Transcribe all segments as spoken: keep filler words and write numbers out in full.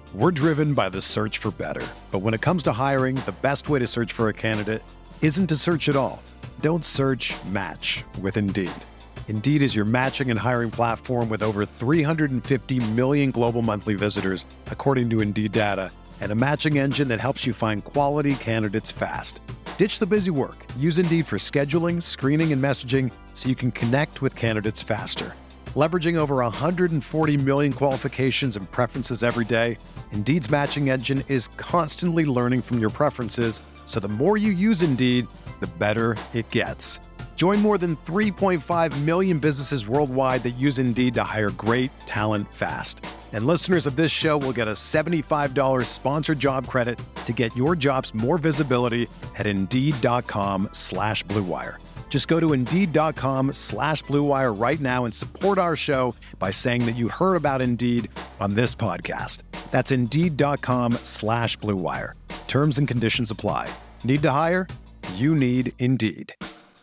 We're driven by the search for better. But when it comes to hiring, the best way to search for a candidate isn't to search at all. Don't search, match with Indeed. Indeed is your matching and hiring platform with over three hundred fifty million global monthly visitors, according to Indeed data, and a matching engine that helps you find quality candidates fast. Ditch the busy work. Use Indeed for scheduling, screening, and messaging so you can connect with candidates faster. Leveraging over one hundred forty million qualifications and preferences every day, Indeed's matching engine is constantly learning from your preferences, so the more you use Indeed, the better it gets. Join more than three point five million businesses worldwide that use Indeed to hire great talent fast. And listeners of this show will get a seventy-five dollars sponsored job credit to get your jobs more visibility at Indeed.com slash Blue Wire. Just go to Indeed.com slash Blue Wire right now and support our show by saying that you heard about Indeed on this podcast. That's Indeed.com slash Blue Wire. Terms and conditions apply. Need to hire? You need Indeed.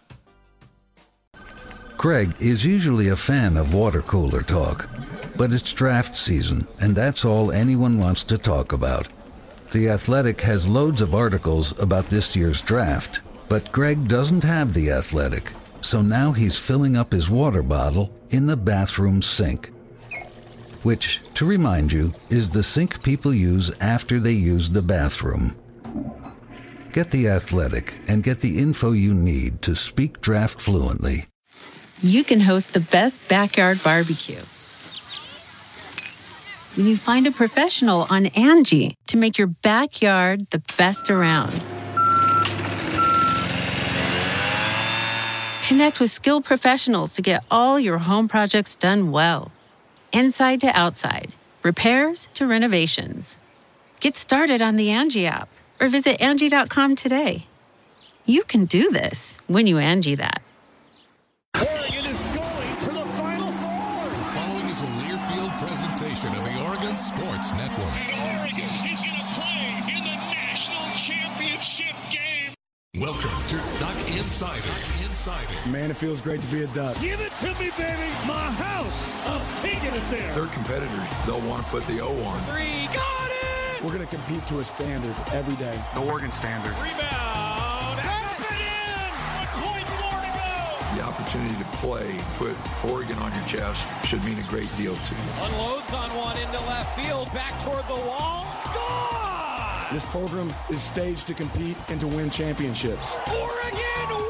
Greg is usually a fan of water cooler talk, but it's draft season, and that's all anyone wants to talk about. The Athletic has loads of articles about this year's draft, but Greg doesn't have The Athletic, so now he's filling up his water bottle in the bathroom sink, which, to remind you, is the sink people use after they use the bathroom. Get The Athletic and get the info you need to speak draft fluently. You can host the best backyard barbecue when you find a professional on Angie to make your backyard the best around. Connect with skilled professionals to get all your home projects done well. Inside to outside, repairs to renovations. Get started on the Angie app or visit Angie dot com today. You can do this when you Angie that. Oregon is going to the Final Four. The following is a Learfield presentation of the Oregon Sports Network. And Oregon is going to play in the national championship game. Welcome to Duck Insider. Duck Insider. Man, it feels great to be a Duck. Give it to me, baby. My house. I'm taking it there. Third competitors, they'll want to put the O on. Three, got it. We're going to compete to a standard every day. The Oregon standard. Rebound. Tap it in. One point more to go. The opportunity to play, put Oregon on your chest, should mean a great deal to you. Unloads on one into left field. Back toward the wall. Gone. This program is staged to compete and to win championships. Oregon wins.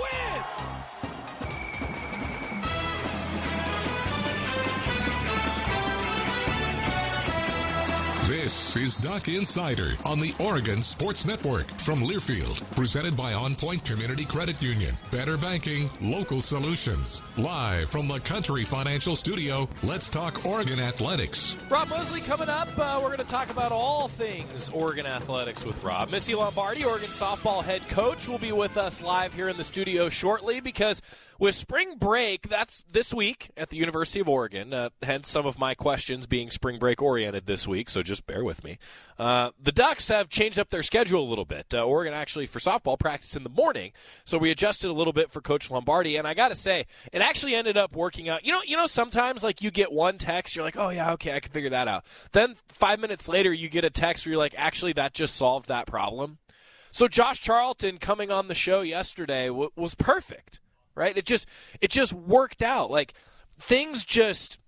This is Duck Insider on the Oregon Sports Network from Learfield, presented by On Point Community Credit Union. Better banking, local solutions. Live from the Country Financial Studio, let's talk Oregon athletics. Rob Mosley coming up. Uh, we're going to talk about all things Oregon athletics with Rob. Missy Lombardi, Oregon softball head coach, will be with us live here in the studio shortly because with spring break, that's this week at the University of Oregon, uh, hence some of my questions being spring break oriented this week, so just bear with me. Uh, the Ducks have changed up their schedule a little bit. Uh, Oregon actually, for softball, practice in the morning, so we adjusted a little bit for Coach Lombardi, and I got to say, it actually ended up working out. You know, you know, sometimes like you get one text, you're like, oh yeah, okay, I can figure that out. Then five minutes later, you get a text where you're like, actually, that just solved that problem. So Josh Charlton coming on the show yesterday w- was perfect. Right? It just it just worked out. Like things just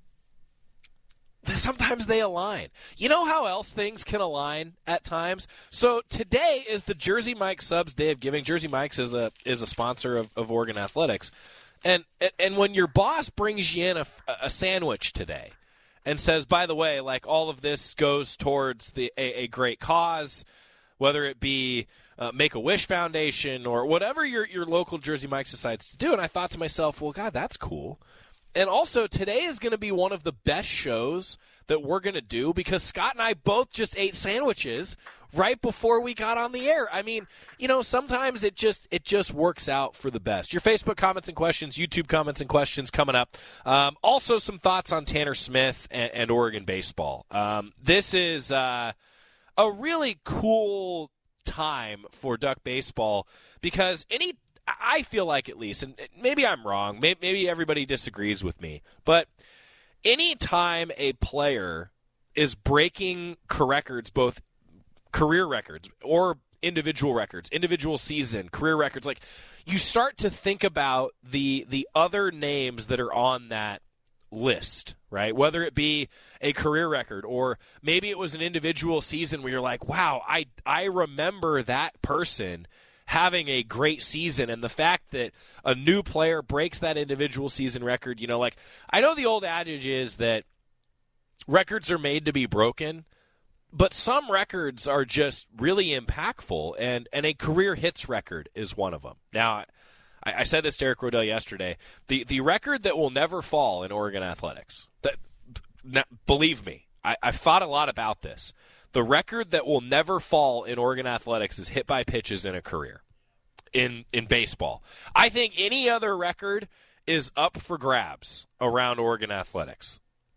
sometimes they align. You know how else things can align at times? So today is the Jersey Mike's Subs Day of Giving. Jersey Mike's is a is a sponsor of, of Oregon Athletics. And and when your boss brings you in a, a sandwich today and says, by the way, like all of this goes towards the a, a great cause, whether it be Uh, Make-A-Wish Foundation or whatever your, your local Jersey Mike's decides to do. And I thought to myself, well, God, that's cool. And also, today is going to be one of the best shows that we're going to do because Scott and I both just ate sandwiches right before we got on the air. I mean, you know, sometimes it just it just works out for the best. Your Facebook comments and questions, YouTube comments and questions coming up. Um, also, some thoughts on Tanner Smith and, and Oregon baseball. Um, this is uh, a really cool time for Duck baseball because any I feel like at least, and maybe I'm wrong, maybe everybody disagrees with me, but any time a player is breaking records, both career records or individual records, individual season, career records. Like, you start to think about the the other names that are on that list, right? Whether it be a career record or maybe it was an individual season where you're like, wow, I I remember that person having a great season, and the fact that a new player breaks that individual season record, you know, like, I know the old adage is that records are made to be broken, but some records are just really impactful, and, and a career hits record is one of them. Now, I, I said this to Eric Rodell yesterday, the, the record that will never fall in Oregon athletics, that, n- believe me, I, I've thought a lot about this. The record that will never fall in Oregon athletics is hit by pitches in a career in in baseball. I think any other record is up for grabs around Oregon athletics.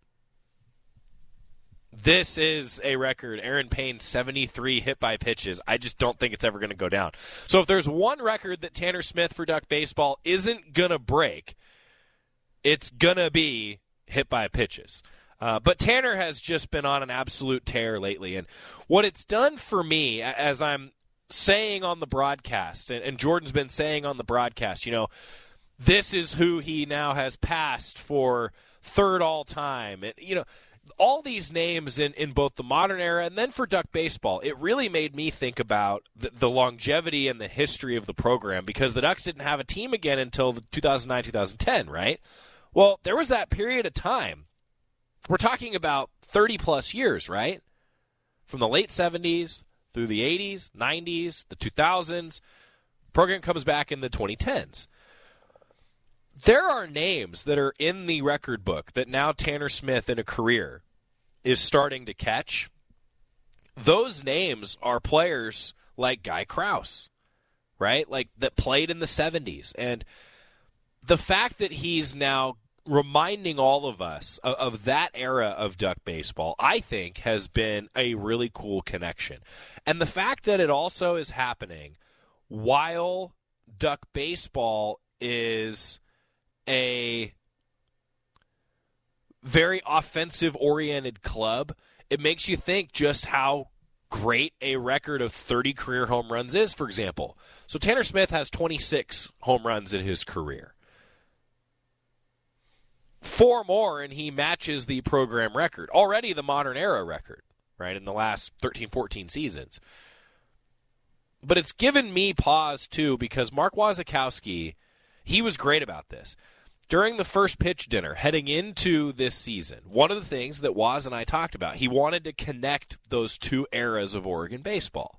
This is a record. Aaron Payne, seventy-three hit by pitches. I just don't think it's ever going to go down. So if there's one record that Tanner Smith for Duck baseball isn't going to break, it's going to be hit by pitches. Uh, but Tanner has just been on an absolute tear lately. And what it's done for me, as I'm saying on the broadcast, and, and Jordan's been saying on the broadcast, you know, this is who he now has passed for third all-time. And, you know, all these names in, in both the modern era and then for Duck baseball, it really made me think about the, the longevity and the history of the program, because the Ducks didn't have a team again until two thousand nine, two thousand ten, right? Well, there was that period of time. We're talking about thirty-plus years, right? From the late seventies through the eighties, nineties, the two thousands. Program comes back in the twenty tens. There are names that are in the record book that now Tanner Smith in a career is starting to catch. Those names are players like Guy Krause, right? Like, that played in the seventies. And the fact that he's now reminding all of us of, of that era of Duck baseball, I think, has been a really cool connection. And the fact that it also is happening while Duck baseball is a very offensive-oriented club, it makes you think just how great a record of thirty career home runs is, for example. So Tanner Smith has twenty-six home runs in his career. Four more, and he matches the program record. Already the modern era record, right, in the last thirteen, fourteen seasons. But it's given me pause, too, because Mark Wasikowski, he was great about this. During the first pitch dinner, heading into this season, one of the things that Waz and I talked about, he wanted to connect those two eras of Oregon baseball.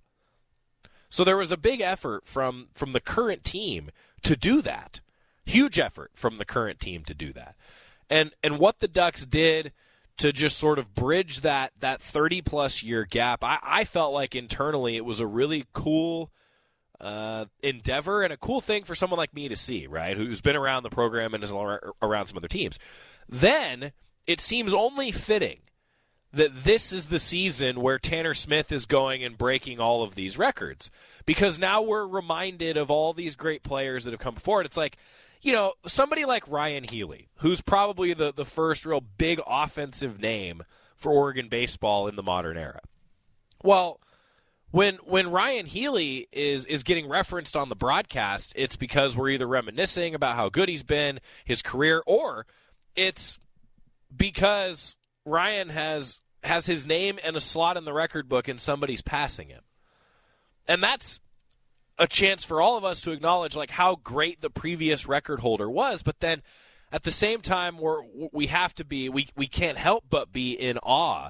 So there was a big effort from, from the current team to do that. Huge effort from the current team to do that. And and what the Ducks did to just sort of bridge that that thirty-plus year gap, I, I felt like internally it was a really cool uh, endeavor and a cool thing for someone like me to see, right, who's been around the program and is around some other teams. Then it seems only fitting that this is the season where Tanner Smith is going and breaking all of these records, because now we're reminded of all these great players that have come before it. It's like, you know, somebody like Ryan Healy, who's probably the, the first real big offensive name for Oregon baseball in the modern era. Well, when when Ryan Healy is, is getting referenced on the broadcast, it's because we're either reminiscing about how good he's been, his career, or it's because Ryan has has his name and a slot in the record book and somebody's passing him. And that's a chance for all of us to acknowledge like how great the previous record holder was, but then at the same time we're, we have to be we, we can't help but be in awe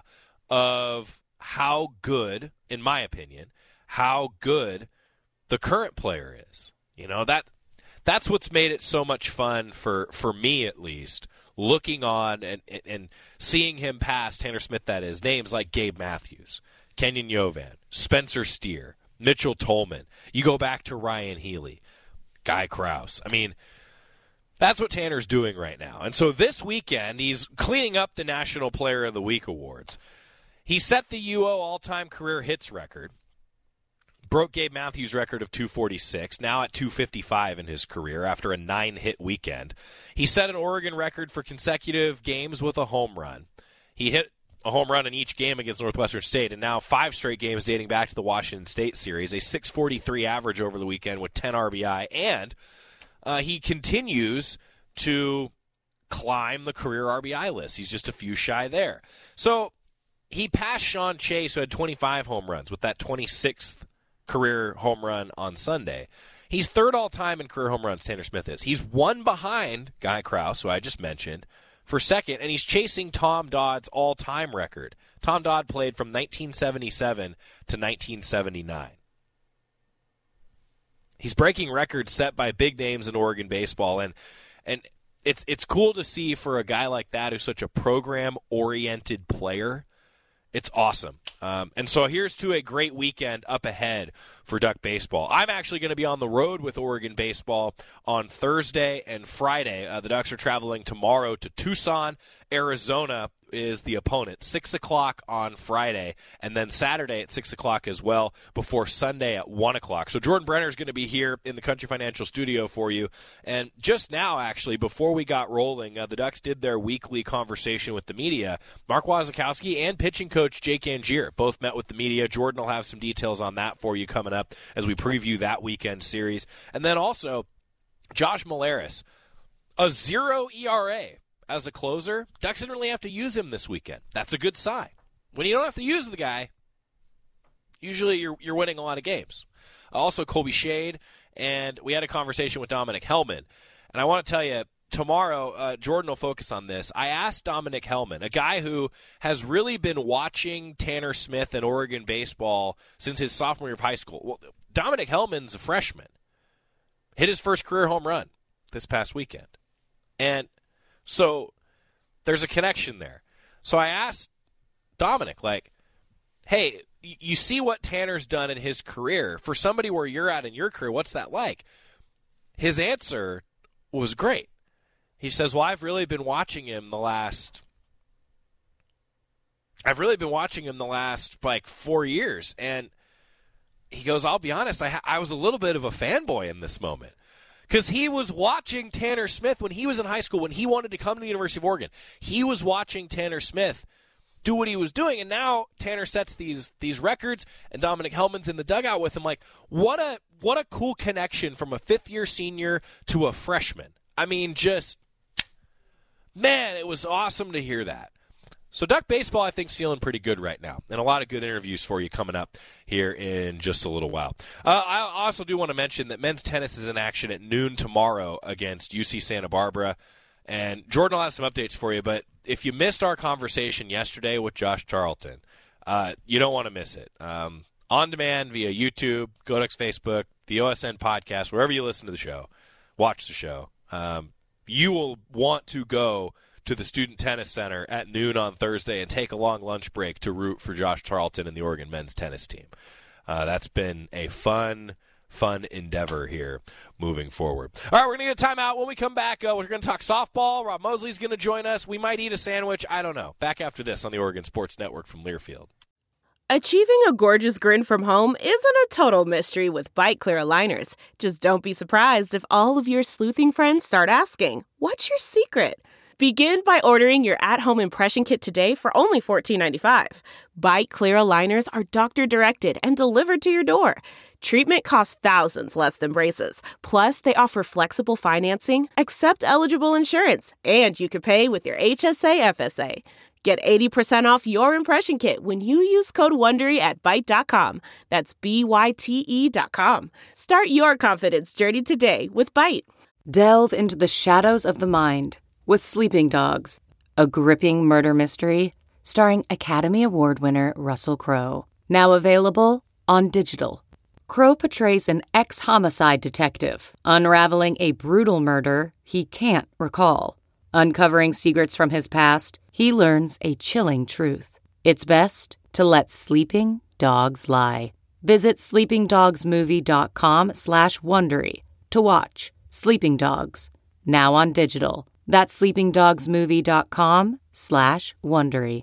of how good, in my opinion, how good the current player is. You know, that that's what's made it so much fun for, for me at least, looking on and, and, and seeing him pass Tanner Smith, that is, names like Gabe Matthews, Kenyon Yovan, Spencer Steer, Mitchell Tolman. You go back to Ryan Healy, Guy Krause. I mean, that's what Tanner's doing right now. And so this weekend, he's cleaning up the National Player of the Week awards. He set the U O all-time career hits record, broke Gabe Matthews' record of two forty-six, now at two fifty-five in his career after a nine-hit weekend. He set an Oregon record for consecutive games with a home run. He hit a home run in each game against Northwestern State, and now five straight games dating back to the Washington State series, a six forty-three average over the weekend with ten R B I, and uh, he continues to climb the career R B I list. He's just a few shy there. So he passed Sean Chase, who had twenty-five home runs, with that twenty-sixth career home run on Sunday. He's third all-time in career home runs, Tanner Smith is. He's one behind Guy Krause, who I just mentioned, for second, and he's chasing Tom Dodd's all-time record. Tom Dodd played from nineteen seventy-seven to nineteen seventy-nine. He's breaking records set by big names in Oregon baseball, and and it's it's cool to see for a guy like that who's such a program-oriented player. It's awesome. Um, and so here's to a great weekend up ahead for Duck baseball. I'm actually going to be on the road with Oregon baseball on Thursday and Friday. Uh, the Ducks are traveling tomorrow to Tucson, Arizona is the opponent. six o'clock on Friday, and then Saturday at six o'clock as well, before Sunday at one o'clock. So Jordan Brenner is going to be here in the Country Financial Studio for you. And just now, actually, before we got rolling, uh, the Ducks did their weekly conversation with the media. Mark Wasikowski and pitching coach Jake Angier both met with the media. Jordan will have some details on that for you coming up as we preview that weekend series. And then also, Josh Molaris, a zero E R A. As a closer, Ducks didn't really have to use him this weekend. That's a good sign. When you don't have to use the guy, usually you're you're winning a lot of games. Also, Colby Shade, and we had a conversation with Dominic Hellman. And I want to tell you, tomorrow, uh, Jordan will focus on this. I asked Dominic Hellman, a guy who has really been watching Tanner Smith and Oregon baseball since his sophomore year of high school. Well, Dominic Hellman's a freshman. Hit his first career home run this past weekend. And so there's a connection there. So I asked Dominic, like, hey, you see what Tanner's done in his career. For somebody where you're at in your career, what's that like? His answer was great. He says, well, I've really been watching him the last I've really been watching him the last, like, four years. And he goes, I'll be honest, I, I was a little bit of a fanboy in this moment. Because he was watching Tanner Smith when he was in high school, when he wanted to come to the University of Oregon. He was watching Tanner Smith do what he was doing, and now Tanner sets these these records, and Dominic Hellman's in the dugout with him. Like, what a what a cool connection from a fifth-year senior to a freshman. I mean, just, man, it was awesome to hear that. So Duck baseball, I think, is feeling pretty good right now, and a lot of good interviews for you coming up here in just a little while. Uh, I also do want to mention that men's tennis is in action at noon tomorrow against U C Santa Barbara, and Jordan will have some updates for you, but if you missed our conversation yesterday with Josh Charlton, uh, you don't want to miss it. Um, on demand via YouTube, go to Facebook, the O S N podcast, wherever you listen to the show, watch the show. Um, you will want to go to the Student Tennis Center at noon on Thursday and take a long lunch break to root for Josh Charlton and the Oregon men's tennis team. Uh, that's been a fun, fun endeavor here moving forward. All right, we're going to get a timeout. When we come back, uh, we're going to talk softball. Rob Mosley's going to join us. We might eat a sandwich. I don't know. Back after this on the Oregon Sports Network from Learfield. Achieving a gorgeous grin from home isn't a total mystery with Byte Clear aligners. Just don't be surprised if all of your sleuthing friends start asking, what's your secret? Begin by ordering your at-home impression kit today for only fourteen ninety-five. Byte Clear aligners are doctor-directed and delivered to your door. Treatment costs thousands less than braces. Plus, they offer flexible financing, accept eligible insurance, and you can pay with your H S A F S A. Get eighty percent off your impression kit when you use code WONDERY at byte dot com. That's B Y T E dot com. Start your confidence journey today with Byte. Delve into the shadows of the mind with Sleeping Dogs, a gripping murder mystery starring Academy Award winner Russell Crowe. Now available on digital. Crowe portrays an ex-homicide detective unraveling a brutal murder he can't recall. Uncovering secrets from his past, he learns a chilling truth. It's best to let sleeping dogs lie. Visit sleepingdogsmovie.com slash Wondery to watch Sleeping Dogs, now on digital. That's sleepingdogsmovie.com slash Wondery.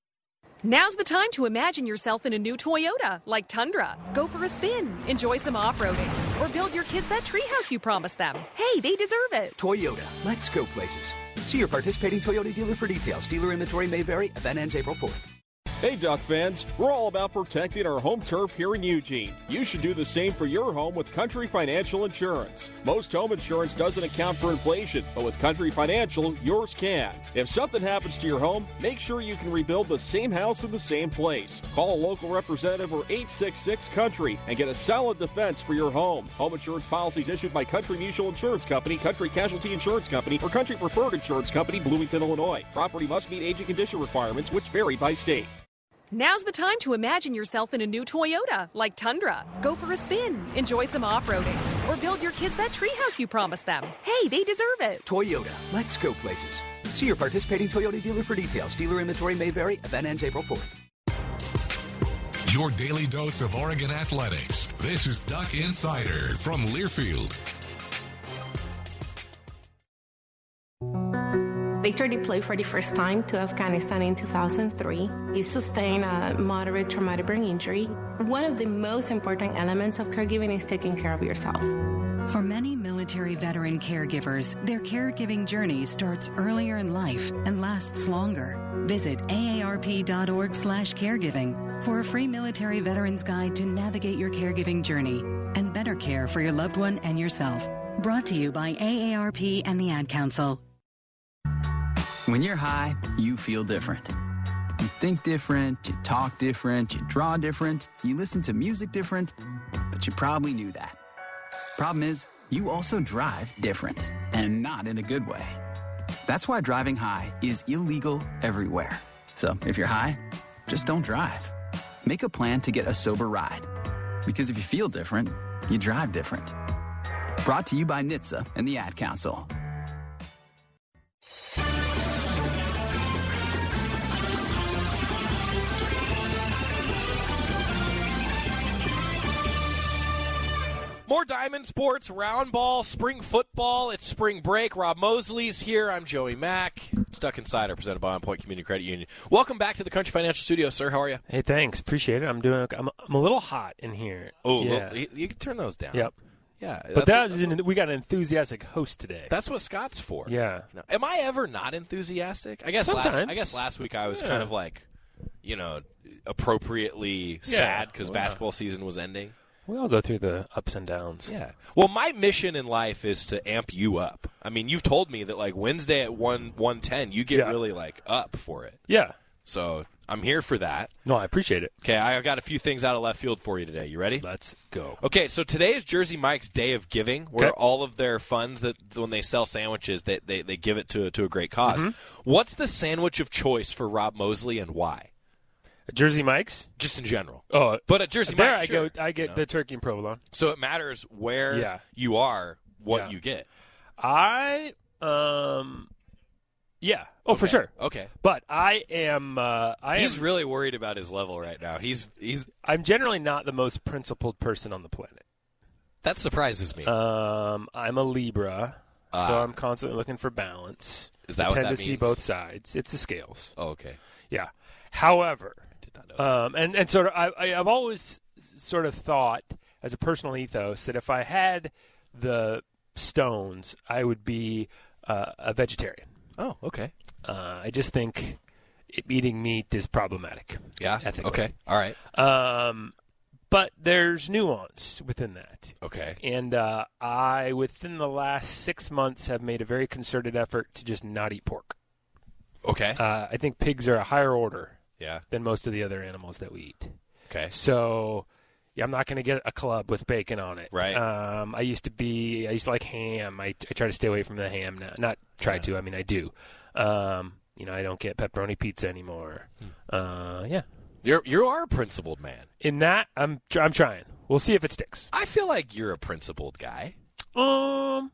Now's the time to imagine yourself in a new Toyota, like Tundra. Go for a spin, enjoy some off-roading, or build your kids that treehouse you promised them. Hey, they deserve it. Toyota, let's go places. See your participating Toyota dealer for details. Dealer inventory may vary. Event ends April fourth. Hey, Duck fans, we're all about protecting our home turf here in Eugene. You should do the same for your home with Country Financial Insurance. Most home insurance doesn't account for inflation, but with Country Financial, yours can. If something happens to your home, make sure you can rebuild the same house in the same place. Call a local representative or eight six six country and get a solid defense for your home. Home insurance policies issued by Country Mutual Insurance Company, Country Casualty Insurance Company, or Country Preferred Insurance Company, Bloomington, Illinois. Property must meet age and condition requirements, which vary by state. Now's the time to imagine yourself in a new Toyota, like Tundra. Go for a spin, enjoy some off-roading, or build your kids that treehouse you promised them. Hey, they deserve it. Toyota, let's go places. See your participating Toyota dealer for details. Dealer inventory may vary. Event ends April fourth. Your daily dose of Oregon athletics. This is Duck Insider from Learfield. Victor deployed for the first time to Afghanistan in two thousand three. He sustained a moderate traumatic brain injury. One of the most important elements of caregiving is taking care of yourself. For many military veteran caregivers, their caregiving journey starts earlier in life and lasts longer. Visit A A R P dot org slash caregiving for a free military veterans guide to navigate your caregiving journey and better care for your loved one and yourself. Brought to you by A A R P and the Ad Council. When you're high, you feel different. You think different, you talk different, you draw different, you listen to music different, but you probably knew that. Problem is, you also drive different, and not in a good way. That's why driving high is illegal everywhere. So if you're high, just don't drive. Make a plan to get a sober ride. Because if you feel different, you drive different. Brought to you by N H T S A and the Ad Council. More Diamond Sports, round ball, spring football. It's spring break. Rob Mosley's here. I'm Joey Mack. Duck Insider, presented by On Point Community Credit Union. Welcome back to the Country Financial Studio, sir. How are you? Hey, thanks. Appreciate it. I'm doing. I'm, I'm a little hot in here. Oh, yeah. little, you, you can turn those down. Yep. Yeah, but that was an, we got an enthusiastic host today. That's what Scott's for. Yeah. You know, am I ever not enthusiastic? I guess. Sometimes. Last, I guess last week I was yeah. kind of like, you know, appropriately yeah. sad because well, basketball season was ending. We all go through the ups and downs. Yeah. Well, my mission in life is to amp you up. I mean, you've told me that like Wednesday at one one ten, you get yeah. really like up for it. Yeah. So I'm here for that. No, I appreciate it. Okay, I got a few things out of left field for you today. You ready? Let's go. Okay, so today is Jersey Mike's Day of Giving, where okay. all of their funds that when they sell sandwiches, they they, they give it to to a great cause. Mm-hmm. What's the sandwich of choice for Rob Mosley and why? Jersey Mike's? Just in general. Oh, but at Jersey there Mike's, I sure, go. I get you know. the turkey and provolone. So it matters where yeah. you are, what yeah. you get. I um, yeah. Oh, okay. for sure. Okay, but I am. Uh, I he's am, really worried about his level right now. He's he's. I'm generally not the most principled person on the planet. That surprises me. Um, I'm a Libra, uh, so I'm constantly looking for balance. Is that I what tend that to means? see both sides. It's the scales. Oh, okay. Yeah. However. Um, and, and sort of, I, I've always sort of thought as a personal ethos that if I had the stones, I would be uh, a vegetarian. Oh, okay. Uh, I just think it, eating meat is problematic. Yeah. Ethically. Okay. All right. Um, but there's nuance within that. Okay. And uh, I, within the last six months, have made a very concerted effort to just not eat pork. Okay. Uh, I think pigs are a higher order. Yeah. Than most of the other animals that we eat. Okay. So, yeah, I'm not going to get a club with bacon on it. Right. Um, I used to be, I used to like ham. I, I try to stay away from the ham now. Not try yeah. to, I mean, I do. Um, you know, I don't get pepperoni pizza anymore. Hmm. Uh, yeah. You're, you are a principled man. In that, I'm, I'm trying. We'll see if it sticks. I feel like you're a principled guy. Um,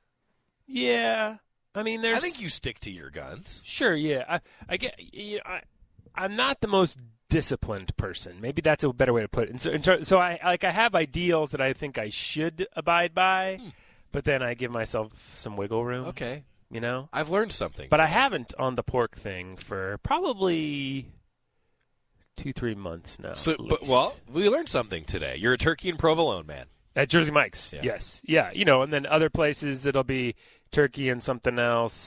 yeah. I mean, there's. I think you stick to your guns. Sure, yeah. I, I get, you know, I, I'm not the most disciplined person. Maybe that's a better way to put it. And so, and so, so I like I have ideals that I think I should abide by, hmm. but then I give myself some wiggle room. Okay, you know, I've learned something. But today. I haven't on the pork thing for probably two, three months now. So, but well, we learned something today. You're a turkey and provolone man at Jersey Mike's. Yeah. Yes, yeah, you know, and then other places it'll be turkey and something else.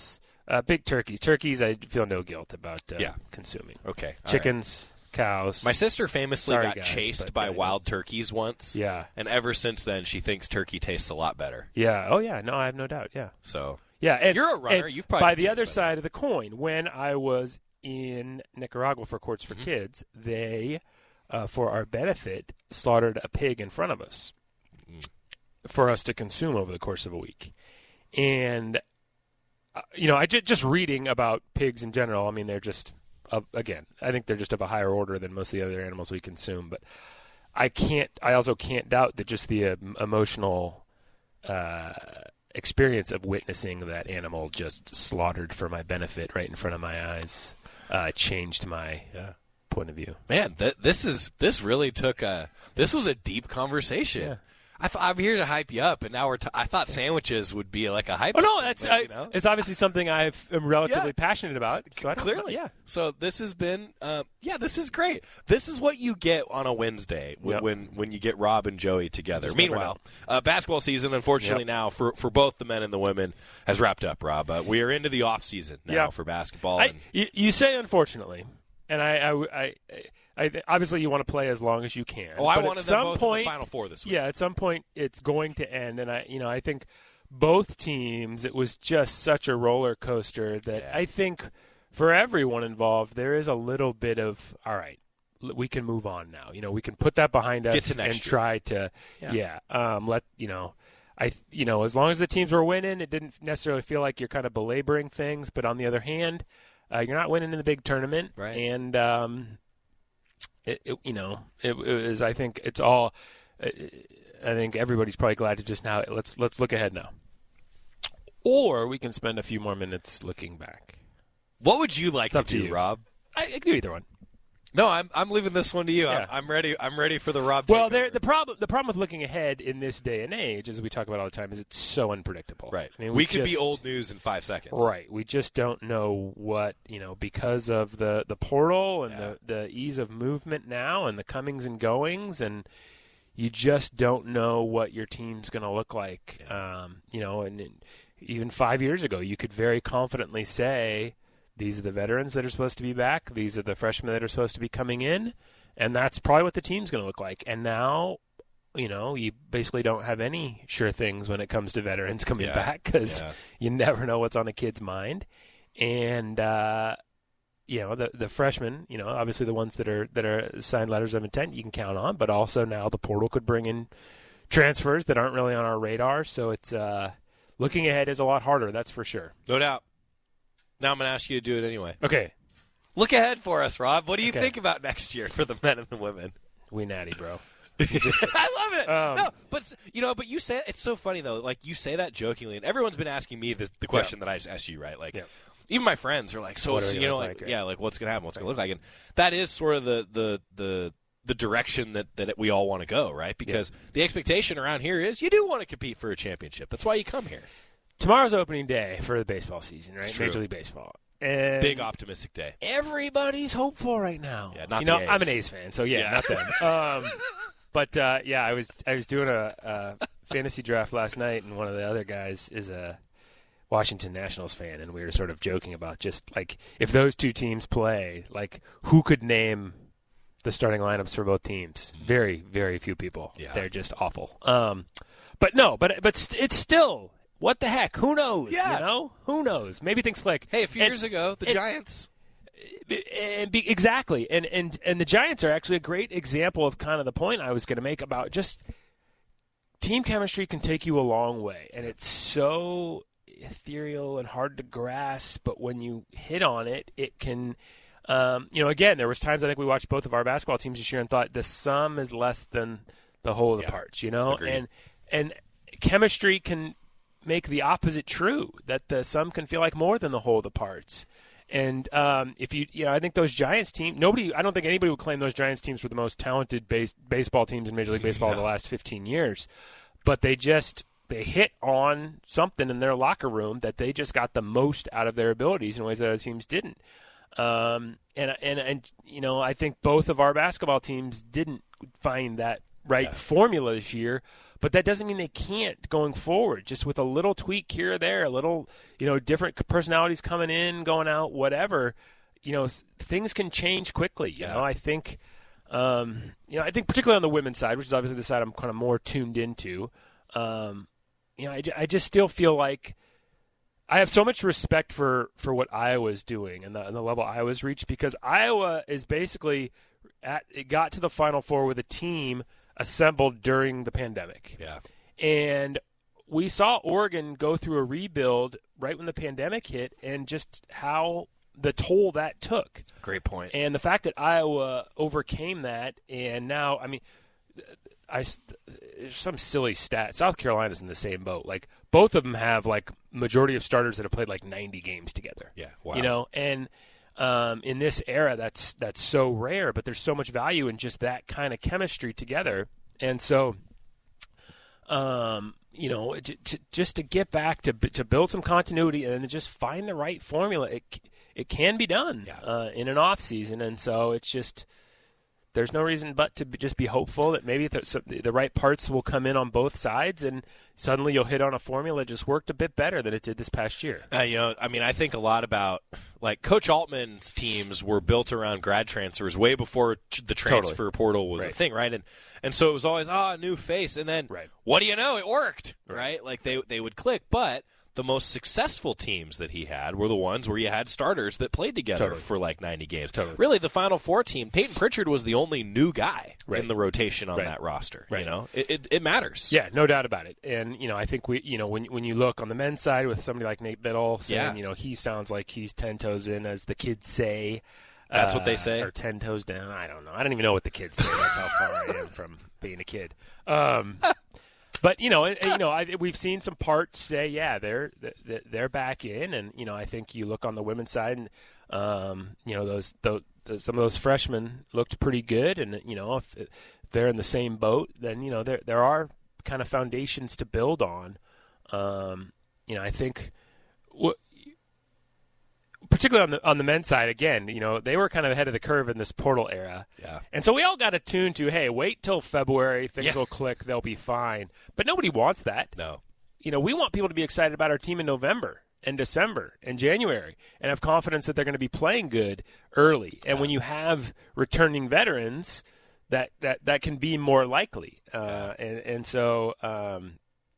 Uh, big turkeys. Turkeys, I feel no guilt about uh, yeah. consuming. Okay. All Chickens. Right. Cows. My sister famously Sorry, got guys, chased but, by yeah, wild turkeys once. Yeah. And ever since then, she thinks turkey tastes a lot better. Yeah. Oh, yeah. No, I have no doubt. Yeah. So. Yeah. And, you're a runner. And You've probably by the other side of the coin, when I was in Nicaragua for Courts for mm-hmm. Kids, they, uh, for our benefit, slaughtered a pig in front of us mm. for us to consume over the course of a week. And, uh, you know, I j- just reading about pigs in general, I mean, they're just. Of, again, I think they're just of a higher order than most of the other animals we consume. But I can't. I also can't doubt that just the uh, emotional uh, experience of witnessing that animal just slaughtered for my benefit right in front of my eyes uh, changed my uh, point of view. Man, th- this is this really took a. This was a deep conversation. Yeah. I th- I'm here to hype you up, and now we're. T- I thought sandwiches would be like a hype. Oh no, thing, that's but, I, you know? It's obviously something I am relatively yeah. passionate about. So I don't, Clearly, yeah. So this has been, um, yeah, this is great. This is what you get on a Wednesday when yep. when, when you get Rob and Joey together. Just Meanwhile, uh, basketball season, unfortunately, yep. now for for both the men and the women has wrapped up. Rob, uh, we are into the off season now yeah. for basketball. I, and, you, you say unfortunately, and I, I, I, I, obviously you want to play as long as you can. Oh, I but wanted at them some both point, in the Final Four this week. Yeah, at some point it's going to end, and I, you know, I think both teams. It was just such a roller coaster that yeah. I think for everyone involved there is a little bit of all right. We can move on now. You know, we can put that behind us and year. try to, yeah. yeah, um, let you know. I, you know, as long as the teams were winning, it didn't necessarily feel like you're kind of belaboring things. But on the other hand, uh, you're not winning in the big tournament, right? And um, it, it, you know, it, it was. I think it's all. It, I think everybody's probably glad to just now. Let's let's look ahead now, or we can spend a few more minutes looking back. What would you like it's to do, you. Rob? I, I can do either one. No, I'm I'm leaving this one to you. Yeah. I'm, I'm ready. I'm ready for the Rob. Well, there, the problem the problem with looking ahead in this day and age, as we talk about all the time, is it's so unpredictable. Right. I mean, we, we could just, be old news in five seconds. Right. We just don't know what you know because of the, the portal and yeah. the, the ease of movement now and the comings and goings, and you just don't know what your team's going to look like. Yeah. Um, you know, and, and even five years ago, you could very confidently say, these are the veterans that are supposed to be back. These are the freshmen that are supposed to be coming in. And that's probably what the team's going to look like. And now, you know, you basically don't have any sure things when it comes to veterans coming yeah. back because yeah. you never know what's on a kid's mind. And, uh, you know, the the freshmen, you know, obviously the ones that are that are signed letters of intent you can count on. But also now the portal could bring in transfers that aren't really on our radar. So it's uh, looking ahead is a lot harder, that's for sure. No doubt. Now I'm going to ask you to do it anyway. Okay. Look ahead for us, Rob. What do you okay. think about next year for the men and the women? We natty, bro. Just, I love it. Um, no, but you know, but you say it's so funny though. Like you say that jokingly, and everyone's been asking me this, the question yeah. that I just asked you, right? Like, yeah. even my friends are like, "So, what it's, are you know, like, like, right? yeah, like what's going to happen? What's it going to look like?" And that is sort of the the the the direction that that we all want to go, right? Because yeah. the expectation around here is you do want to compete for a championship. That's why you come here. Tomorrow's opening day for the baseball season, right? Major League Baseball. And big optimistic day. Everybody's hopeful right now. Yeah, not you know, the A's. I'm an A's fan, so yeah, yeah. not them. Um, but uh, yeah, I was I was doing a, a fantasy draft last night, and one of the other guys is a Washington Nationals fan, and we were sort of joking about just like if those two teams play, like who could name the starting lineups for both teams? Mm-hmm. Very, very few people. Yeah. They're just awful. Um, but no, but but st- it's still. What the heck? Who knows? Yeah. You know? Who knows? Maybe things click. Hey, a few and, years ago, the and, Giants. And be, exactly. And, and and the Giants are actually a great example of kind of the point I was going to make about just team chemistry can take you a long way. And it's so ethereal and hard to grasp, but when you hit on it, it can um, – you know, again, there was times I think we watched both of our basketball teams this year and thought the sum is less than the whole of the yeah. parts, you know? Agreed. And And chemistry can – make the opposite true, that the sum can feel like more than the whole of the parts. And um, if you, you know, I think those Giants teams, nobody, I don't think anybody would claim those Giants teams were the most talented base, baseball teams in Major League Baseball no. in the last fifteen years. But they just, they hit on something in their locker room that they just got the most out of their abilities in ways that other teams didn't. Um, and, and, and, you know, I think both of our basketball teams didn't find that right yeah. formula this year. But that doesn't mean they can't going forward. Just with a little tweak here or there, a little, you know, different personalities coming in, going out, whatever, you know, things can change quickly. You yeah. know, I think, um, you know, I think particularly on the women's side, which is obviously the side I'm kind of more tuned into. Um, you know, I, I just still feel like I have so much respect for, for what Iowa's doing and the, and the level Iowa's reached, because Iowa is basically at it got to the Final Four with a team assembled during the pandemic. Yeah. And we saw Oregon go through a rebuild right when the pandemic hit, and just how the toll that took. Great point. And the fact that Iowa overcame that, and now, I mean, I, there's some silly stat. South Carolina's in the same boat. Like, both of them have, like, majority of starters that have played, like, ninety games together. Yeah, wow. You know, and Um, in this era, that's that's so rare, but there's so much value in just that kind of chemistry together. And so, um, you know, j- j- just to get back to to build some continuity and then just find the right formula, it it can be done yeah. uh, in an off season. And so it's just there's no reason but to be, just be hopeful that maybe the, the right parts will come in on both sides, and suddenly you'll hit on a formula that just worked a bit better than it did this past year. Uh, you know, I mean, I think a lot about, like, Coach Altman's teams were built around grad transfers way before the transfer Totally. portal was Right. a thing, right? And and so it was always, ah, oh, new face. And then, right. what do you know? It worked, right? right? Like, they they would click. But the most successful teams that he had were the ones where you had starters that played together Totally. for like ninety games. Totally. Really, the Final Four team, Peyton Pritchard was the only new guy Right. in the rotation on Right. that roster. Right. You know, it, it it matters. Yeah, no doubt about it. And, you know, I think we, you know, when when you look on the men's side with somebody like Nate Biddle saying, Yeah. you know, he sounds like he's ten toes in, as the kids say. That's uh, what they say? Or ten toes down. I don't know. I don't even know what the kids say. That's how far I am from being a kid. Um, but, you know, you know, I, we've seen some parts say, yeah, they're they're back in. And, you know, I think you look on the women's side and, um, you know, those, those some of those freshmen looked pretty good. And, you know, if, if they're in the same boat, then, you know, there there are kind of foundations to build on. Um, you know, I think what, particularly on the on the men's side, again, you know, they were kind of ahead of the curve in this portal era. Yeah. And so we all got attuned to, hey, wait till February, things Yeah. will click, they'll be fine. But nobody wants that. No. You know, we want people to be excited about our team in November and December and January and have confidence that they're going to be playing good early. And Yeah. when you have returning veterans, that, that, that can be more likely. Uh, and, and so, um,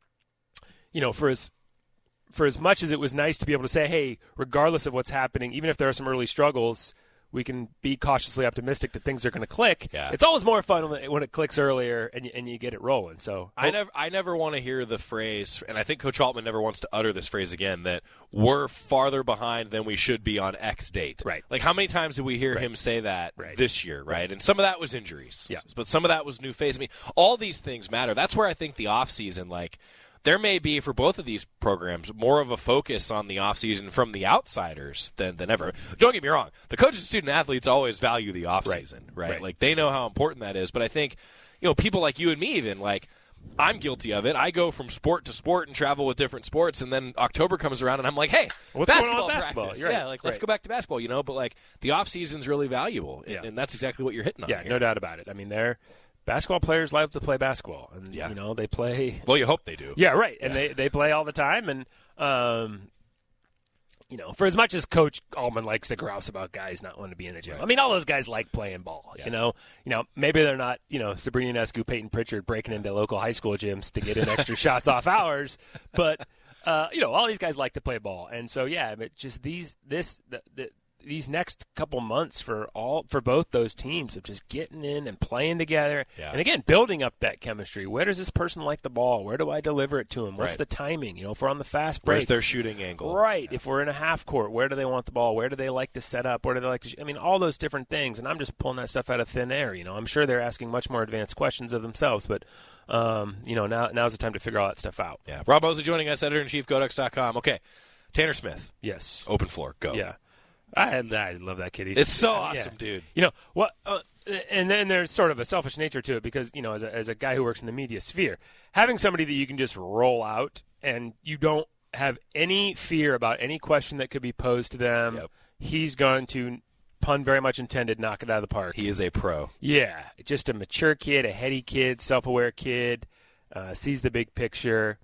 you know, for as for as much as it was nice to be able to say, hey, regardless of what's happening, even if there are some early struggles, we can be cautiously optimistic that things are going to click. Yeah. It's always more fun when it, when it clicks earlier and you, and you get it rolling. So I never, I never want to hear the phrase, and I think Coach Altman never wants to utter this phrase again, that we're farther behind than we should be on X date. Right. Like, how many times did we hear Right. him say that Right. this year, right? And some of that was injuries. Yeah. But some of that was new phase. I mean, all these things matter. That's where I think the offseason, like, there may be, for both of these programs, more of a focus on the offseason from the outsiders than, than ever. Don't get me wrong. The coaches and student-athletes always value the offseason, right. Right. Like, they know how important that is. But I think, you know, people like you and me even, like, I'm guilty of it. I go from sport to sport and travel with different sports, and then October comes around, and I'm like, hey, What's going on basketball with basketball? practice. You're right. Yeah, like, let's Right. go back to basketball, you know? But, like, the offseason's really valuable, and, Yeah. and that's exactly what you're hitting on Yeah, here. no doubt about it. I mean, they're basketball players love to play basketball, and Yeah. you know they play. Well, you hope they do. Yeah, right. And Yeah. they, they play all the time, and um, you know, for as much as Coach Allman likes to grouse about guys not wanting to be in the gym, I mean, all those guys like playing ball. Yeah. You know, you know, maybe they're not, you know, Sabrina Ionescu, Peyton Pritchard breaking into local high school gyms to get in extra shots off hours, but uh, you know, all these guys like to play ball, and so yeah, but just these this the, the these next couple months for all for both those teams of just getting in and playing together, Yeah. and again building up that chemistry. Where does this person like the ball? Where do I deliver it to him? What's Right. the timing? You know, if we're on the fast break, Where's their shooting angle? right? If we're in a half court, where do they want the ball? Where do they like to set up? Where do they like to? Sh- I mean, all those different things. And I'm just pulling that stuff out of thin air. You know, I'm sure they're asking much more advanced questions of themselves, but um, you know, now now's the time to figure all that stuff out. Yeah. Rob Mosley joining us, editor-in-chief, Godex dot com. Okay. Tanner Smith. Yes. Open floor. Go. Yeah. I I love that kid. He's, It's so yeah. awesome, dude. You know what? Uh, and then there's sort of a selfish nature to it because you know, as a, as a guy who works in the media sphere, having somebody that you can just roll out and you don't have any fear about any question that could be posed to them, Yep. he's going to pun very much intended, knock it out of the park. He is a pro. Yeah, just a mature kid, a heady kid, self-aware kid, uh, sees the big picture.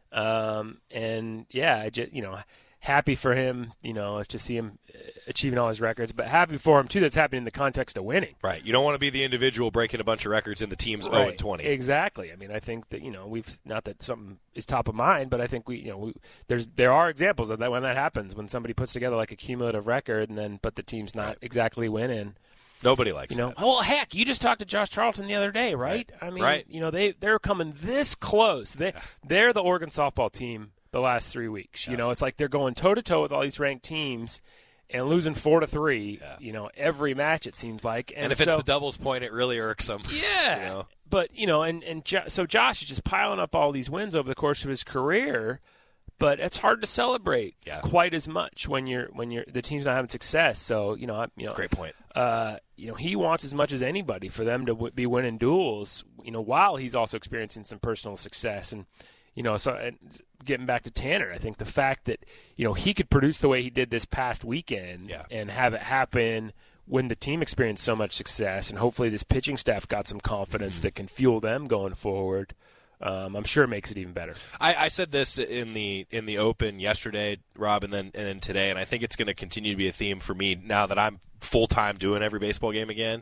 Um, and, yeah, I just, you know, happy for him, you know, to see him achieving all his records, but happy for him, too, that's happening in the context of winning. Right. You don't want to be the individual breaking a bunch of records and the team's right. oh and twenty. Exactly. I mean, I think that, you know, we've, not that something is top of mind, but I think we, you know, we, there's, there are examples of that when that happens, when somebody puts together like a cumulative record and then, but the team's not right. exactly winning. Nobody likes you know. that. Well, heck, you just talked to Josh Charlton the other day, right? right. I mean, right. you know, they, they're coming this close. They, yeah. They're the Oregon softball team the last three weeks. Yeah. You know, it's like they're going toe-to-toe with all these ranked teams and losing four to three, yeah. you know, every match it seems like. And, and if so, it's the doubles point, it really irks them. Yeah. You know? But, you know, and, and jo- so Josh is just piling up all these wins over the course of his career, but it's hard to celebrate yeah. quite as much when you're when you're the team's not having success. So, you know, I, you know great point. Uh, you know, he wants as much as anybody for them to w- be winning duels, you know, while he's also experiencing some personal success. And, you know, so and getting back to Tanner, I think the fact that, you know, he could produce the way he did this past weekend yeah. and have it happen when the team experienced so much success, and hopefully this pitching staff got some confidence mm-hmm. that can fuel them going forward. Um, I'm sure it makes it even better. I, I said this in the in the Open yesterday, Rob, and then and then today, and I think it's going to continue to be a theme for me now that I'm full time doing every baseball game again.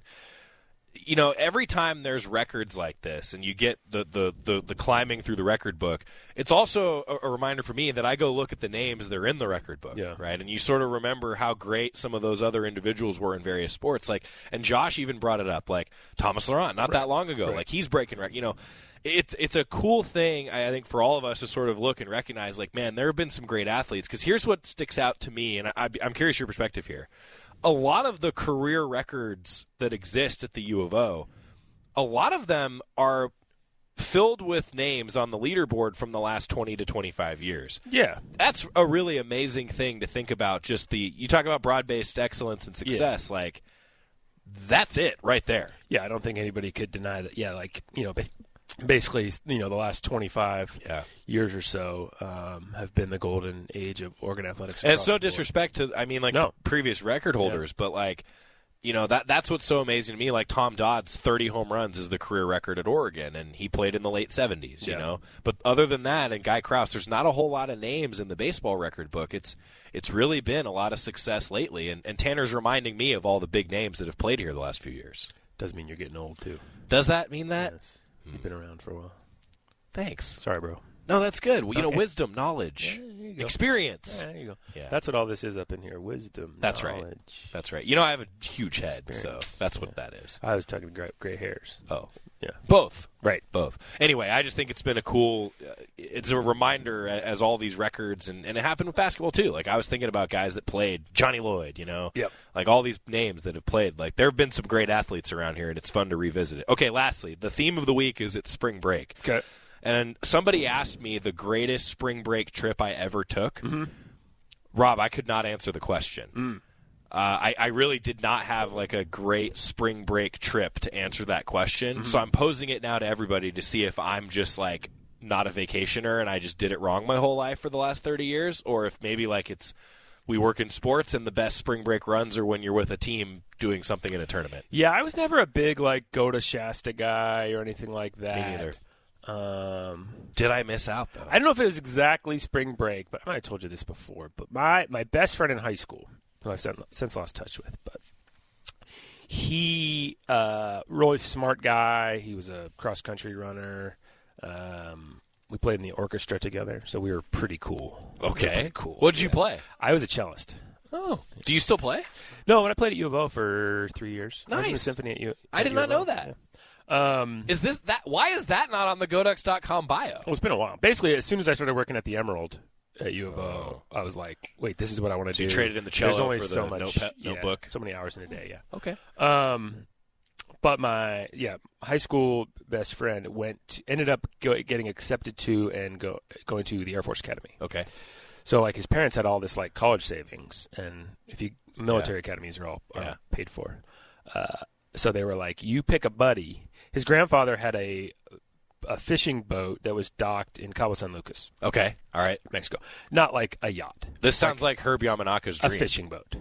You know, every time there's records like this, and you get the the, the, the climbing through the record book, it's also a, a reminder for me that I go look at the names that are in the record book, yeah. right? And you sort of remember how great some of those other individuals were in various sports. Like, and Josh even brought it up, like Thomas Laurent, not right. that long ago, right. like he's breaking records. You know, it's it's a cool thing, I think, for all of us to sort of look and recognize, like, man, there have been some great athletes. Because here's what sticks out to me, and I, I'm curious your perspective here. A lot of the career records that exist at the U of O, a lot of them are filled with names on the leaderboard from the last twenty to twenty-five years. Yeah. That's a really amazing thing to think about. Just the, you talk about broad-based excellence and success, yeah. like, that's it right there. Yeah, I don't think anybody could deny that. Yeah, like, you know, basically, you know, the last twenty-five yeah. years or so um, have been the golden age of Oregon athletics. And it's no disrespect to, I mean, like, no. previous record holders, yeah. but, like, you know, that that's what's so amazing to me. Like, Tom Dodd's thirty home runs is the career record at Oregon, and he played in the late seventies, you yeah. know. But other than that, and Guy Krause, there's not a whole lot of names in the baseball record book. It's it's really been a lot of success lately, and, and Tanner's reminding me of all the big names that have played here the last few years. Does mean you're getting old, too. Does that mean that? Yes. You've been around for a while. Thanks. Sorry, bro. No, that's good. Well, you okay. know, wisdom, knowledge, yeah, experience. Yeah, there you go. Yeah. That's what all this is up in here. Wisdom, That's knowledge. right. That's right. You know, I have a huge head, experience. so that's what yeah. that is. I was talking gray, gray hairs. Oh. Yeah. Both. Right. Both. Anyway, I just think it's been a cool uh, – it's a reminder as all these records – and it happened with basketball too. Like, I was thinking about guys that played. Johnny Lloyd, you know? Yep. Like, all these names that have played. Like, there have been some great athletes around here, and it's fun to revisit it. Okay, lastly, the theme of the week is it's spring break. Okay. And somebody asked me the greatest spring break trip I ever took. Mm-hmm. Rob, I could not answer the question. Mm. Uh, I, I really did not have like a great spring break trip to answer that question. Mm-hmm. So I'm posing it now to everybody to see if I'm just like not a vacationer and I just did it wrong my whole life for the last thirty years, or if maybe like it's we work in sports and the best spring break runs are when you're with a team doing something in a tournament. Yeah, I was never a big like go to Shasta guy or anything like that. Me neither. Um, Did I miss out, though? I don't know if it was exactly spring break, but I might have told you this before. But my, my best friend in high school, who I've since lost touch with, but he uh, really smart guy. He was a cross country runner. Um, we played in the orchestra together, so we were pretty cool. Okay, we pretty cool. What did yeah. you play? I was a cellist. Oh, do you still play? No, when I played at U of O for three years. Nice. I was in the symphony at U. At I did U not of O. know that. Yeah. Um, is this that? Why is that not on the Goducks dot com bio? Well, it's been a while. Basically, as soon as I started working at the Emerald at U of O, oh. I was like, "Wait, this is what I want to so do." You traded in the cello There's only for the so much, notepad, yeah, notebook, so many hours in a day. Yeah. Okay. Um, but my yeah high school best friend went to, ended up go, getting accepted to and go going to the Air Force Academy. Okay. So like his parents had all this like college savings, and if you military yeah. academies are all are yeah. paid for. Uh, so they were like, you pick a buddy. His grandfather had a a fishing boat that was docked in Cabo San Lucas. Okay, all right, Mexico. Not like a yacht. This sounds like, like Herb Yamanaka's dream. A fishing boat.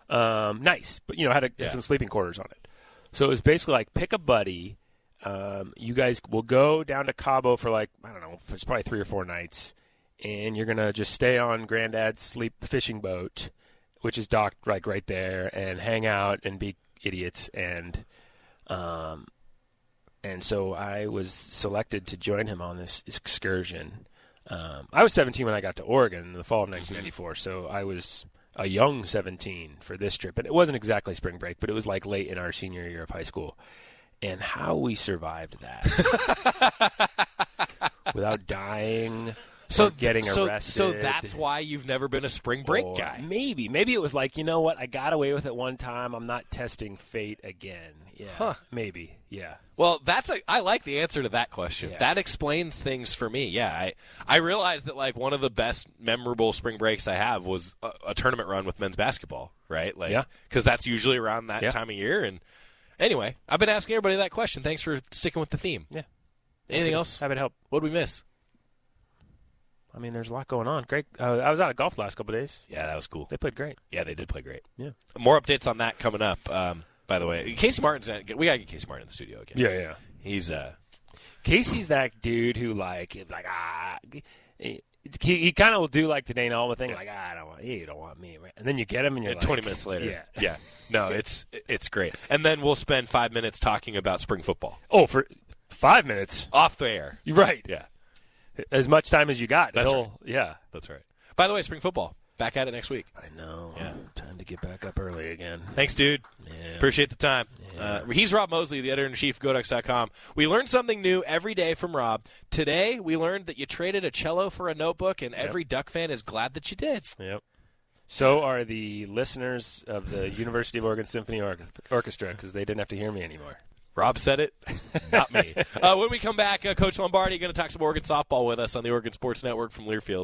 Um, nice, but, you know, had, a, Yeah. had some sleeping quarters on it. So it was basically like pick a buddy. Um, you guys will go down to Cabo for like, I don't know, it's probably three or four nights. And you're going to just stay on Granddad's sleep fishing boat, which is docked like right there, and hang out and be idiots. And um, and so I was selected to join him on this excursion. Um, I was seventeen when I got to Oregon in the fall of nineteen ninety-four, so I was a young seventeen for this trip. And it wasn't exactly spring break, but it was like late in our senior year of high school. And how we survived that without dying So or getting so, arrested. So that's why you've never been a spring break Or guy. Maybe. Maybe it was like, you know what? I got away with it one time. I'm not testing fate again. Yeah. Huh. Maybe. Yeah. Well, that's a. I like the answer to that question. Yeah. That explains things for me. Yeah, I I realized that like one of the best memorable spring breaks I have was a, a tournament run with men's basketball. Right? Like, Yeah. because that's usually around that Yeah. time of year. And anyway, I've been asking everybody that question. Thanks for sticking with the theme. Yeah. Anything Happy- else? Happy to help. What did we miss? I mean, there's a lot going on. Great. Uh, I was out of golf the last couple of days. Yeah, that was cool. They played great. Yeah, they did play great. Yeah. More updates on that coming up. Um, by the way, Casey Martin's. We gotta get Casey Martin in the studio again. Yeah, yeah. He's uh, Casey's that dude who like, like ah, he, he, he kind of will do like the Dana Alma thing, like ah, I don't want you, don't want me, and then you get him and you're and like, twenty minutes later. yeah, yeah. No, it's it's great. And then we'll spend five minutes talking about spring football. Oh, for five minutes off the air. You're right. Yeah. As much time as you got. That's He'll- right. Yeah. That's right. By the way, spring football back at it next week. I know. Yeah. Time to get back up early again. Thanks, dude. Yeah. Appreciate the time. Yeah. Uh, he's Rob Mosley, the editor-in-chief of Go Ducks dot com. We learn something new every day from Rob. Today, we learned that you traded a cello for a notebook, and Yep. every Duck fan is glad that you did. Yep. So are the listeners of the University of Oregon Symphony Or- Orchestra because they didn't have to hear me anymore. Rob said it, not me. uh, when we come back, uh, Coach Lombardi going to talk some Oregon softball with us on the Oregon Sports Network from Learfield.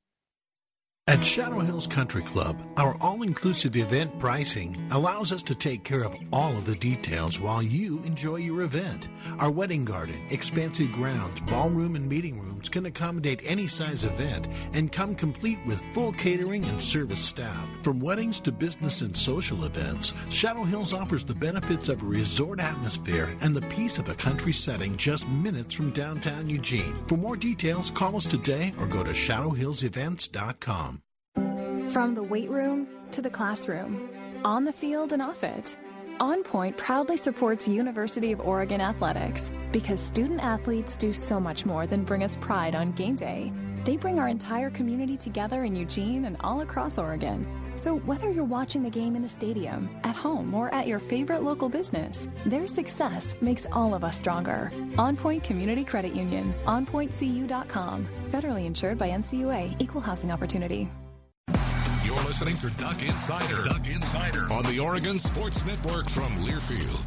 At Shadow Hills Country Club, our all-inclusive event pricing allows us to take care of all of the details while you enjoy your event. Our wedding garden, expansive grounds, ballroom, and meeting rooms can accommodate any size event and come complete with full catering and service staff. From weddings to business and social events, Shadow Hills offers the benefits of a resort atmosphere and the peace of a country setting just minutes from downtown Eugene. For more details, call us today or go to shadow hills events dot com. From the weight room to the classroom, on the field and off it, On Point proudly supports University of Oregon athletics because student athletes do so much more than bring us pride on game day. They bring our entire community together in Eugene and all across Oregon. So whether you're watching the game in the stadium, at home, or at your favorite local business, their success makes all of us stronger. On Point Community Credit Union, on point c u dot com. Federally insured by N C U A, Equal Housing Opportunity. You're listening to Duck Insider. Duck Insider on the Oregon Sports Network from Learfield.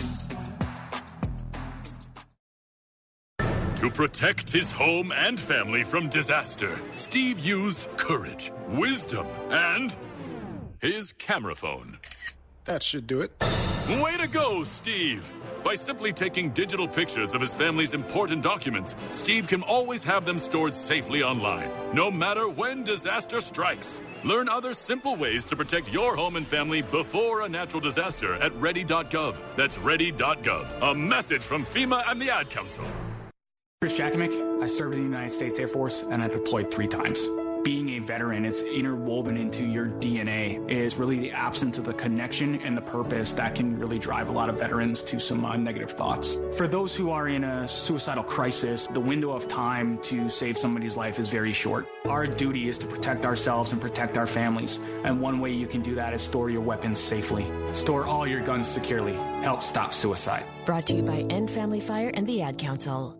To protect his home and family from disaster, Steve used courage, wisdom, and his camera phone. That should do it. Way to go, Steve! By simply taking digital pictures of his family's important documents, Steve can always have them stored safely online, no matter when disaster strikes. Learn other simple ways to protect your home and family before a natural disaster at ready dot gov. That's ready dot gov. A message from FEMA and the Ad Council. Chris Jakimick. I served in the United States Air Force and I deployed three times. Being a veteran, it's interwoven into your D N A. It is really the absence of the connection and the purpose that can really drive a lot of veterans to some uh, negative thoughts. For those who are in a suicidal crisis, the window of time to save somebody's life is very short. Our duty is to protect ourselves and protect our families. And one way you can do that is store your weapons safely. Store all your guns securely. Help stop suicide. Brought to you by End Family Fire and the Ad Council.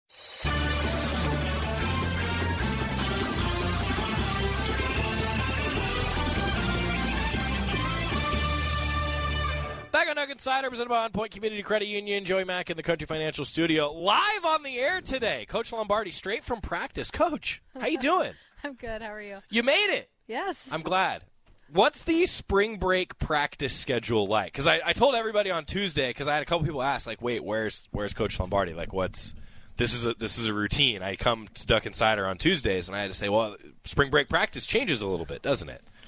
Back on Duck Insider, presented by On Point Community Credit Union. Joey Mack in the Country Financial Studio, live on the air today. Coach Lombardi, straight from practice. Coach, how you doing? I'm good. How are you? You made it. Yes. I'm glad. What's the spring break practice schedule like? Because I, I told everybody on Tuesday, because I had a couple people ask, like, wait, where's where's Coach Lombardi? Like, what's this is a this is a routine. I come to Duck Insider on Tuesdays, and I had to say, well, spring break practice changes a little bit, doesn't it?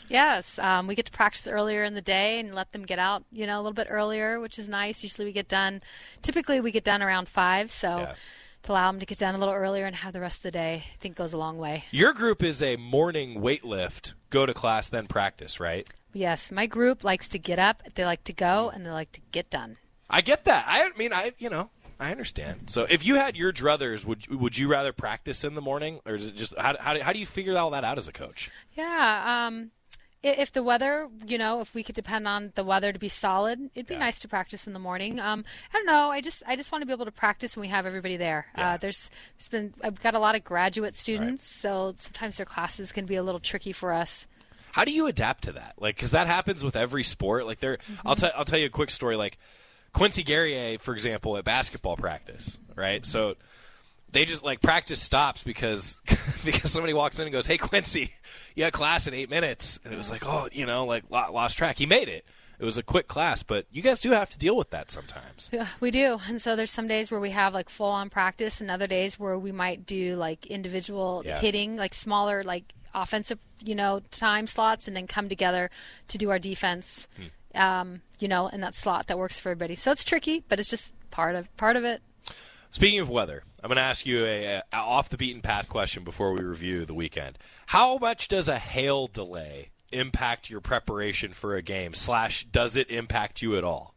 Yes, um, we get to practice earlier in the day and let them get out, you know, a little bit earlier, which is nice. Usually we get done, typically we get done around five, so yeah. to allow them to get done a little earlier and have the rest of the day, I think goes a long way. Your group is a morning weight lift, go to class, then practice, right? Yes, my group likes to get up, they like to go, and they like to get done. I get that. I mean, I you know, I understand. So if you had your druthers, would would you rather practice in the morning, or is it just how how do, how do you figure all that out as a coach? Yeah, um, if the weather, you know, if we could depend on the weather to be solid, it'd be yeah. nice to practice in the morning. Um, I don't know. I just I just want to be able to practice when we have everybody there. Yeah. Uh, there's, there's been I've got a lot of graduate students, right. so sometimes their classes can be a little tricky for us. How do you adapt to that? Like, because that happens with every sport. Like, there, mm-hmm. I'll tell I'll tell you a quick story. Like Quincy Guerrier, for example, at basketball practice, right? So they just like practice stops because because somebody walks in and goes, "Hey, Quincy, you had class in eight minutes," and it was like, oh, you know, like lost track. He made it. It was a quick class, but you guys do have to deal with that sometimes. Yeah, we do. And so there's some days where we have like full on practice, and other days where we might do like individual yeah. hitting, like smaller like offensive, you know, time slots, and then come together to do our defense. Hmm. Um, you know, in that slot that works for everybody. So it's tricky, but it's just part of part of it. Speaking of weather, I'm going to ask you a, a off-the-beaten-path question before we review the weekend. How much does a hail delay impact your preparation for a game, slash does it impact you at all?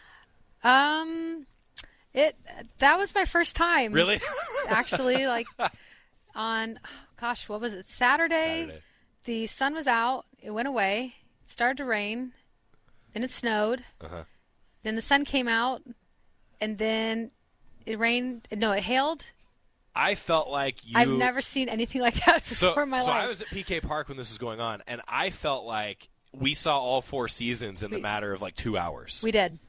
Um, it that was my first time. Really? Actually, like on, gosh, what was it, Saturday? Saturday. The sun was out. It went away. It started to rain. Then it snowed. Uh-huh. Then the sun came out, and then it rained. No, it hailed. I felt like you... I've never seen anything like that before so, in my so life. So I was at P K Park when this was going on, and I felt like we saw all four seasons in we, the matter of like two hours. We did.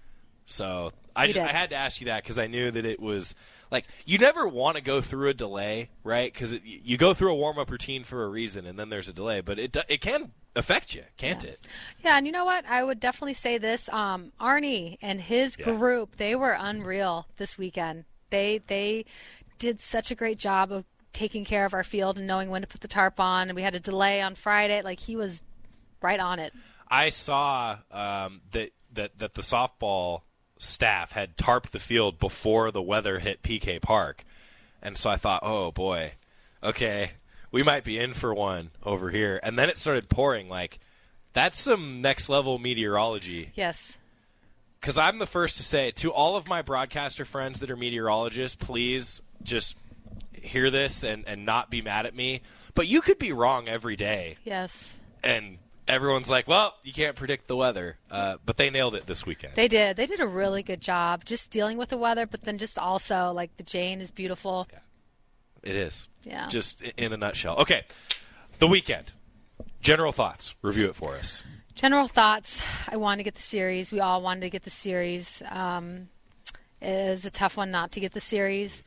So I, just, I had to ask you that because I knew that it was... Like, you never want to go through a delay, right? Because you go through a warm-up routine for a reason, and then there's a delay. But it it can affect you, can't yeah. it? Yeah, and you know what? I would definitely say this. Um, Arnie and his yeah. group, they were unreal this weekend. They they did such a great job of taking care of our field and knowing when to put the tarp on. And we had a delay on Friday. Like, he was right on it. I saw um, that, that, that the softball staff had tarped the field before the weather hit P K Park. And so I thought, oh, boy, okay, we might be in for one over here. And then it started pouring. Like, that's some next-level meteorology. Yes. Because I'm the first to say, to all of my broadcaster friends that are meteorologists, please just hear this and, and not be mad at me. But you could be wrong every day. Yes. And everyone's like, well, you can't predict the weather. Uh, but they nailed it this weekend. They did. They did a really good job just dealing with the weather, but then just also, like, the Jane is beautiful. Yeah. It is. Yeah. Just in a nutshell. Okay. The weekend. General thoughts. Review it for us. General thoughts. I wanted to get the series. We all wanted to get the series. Um, it is a tough one not to get the series.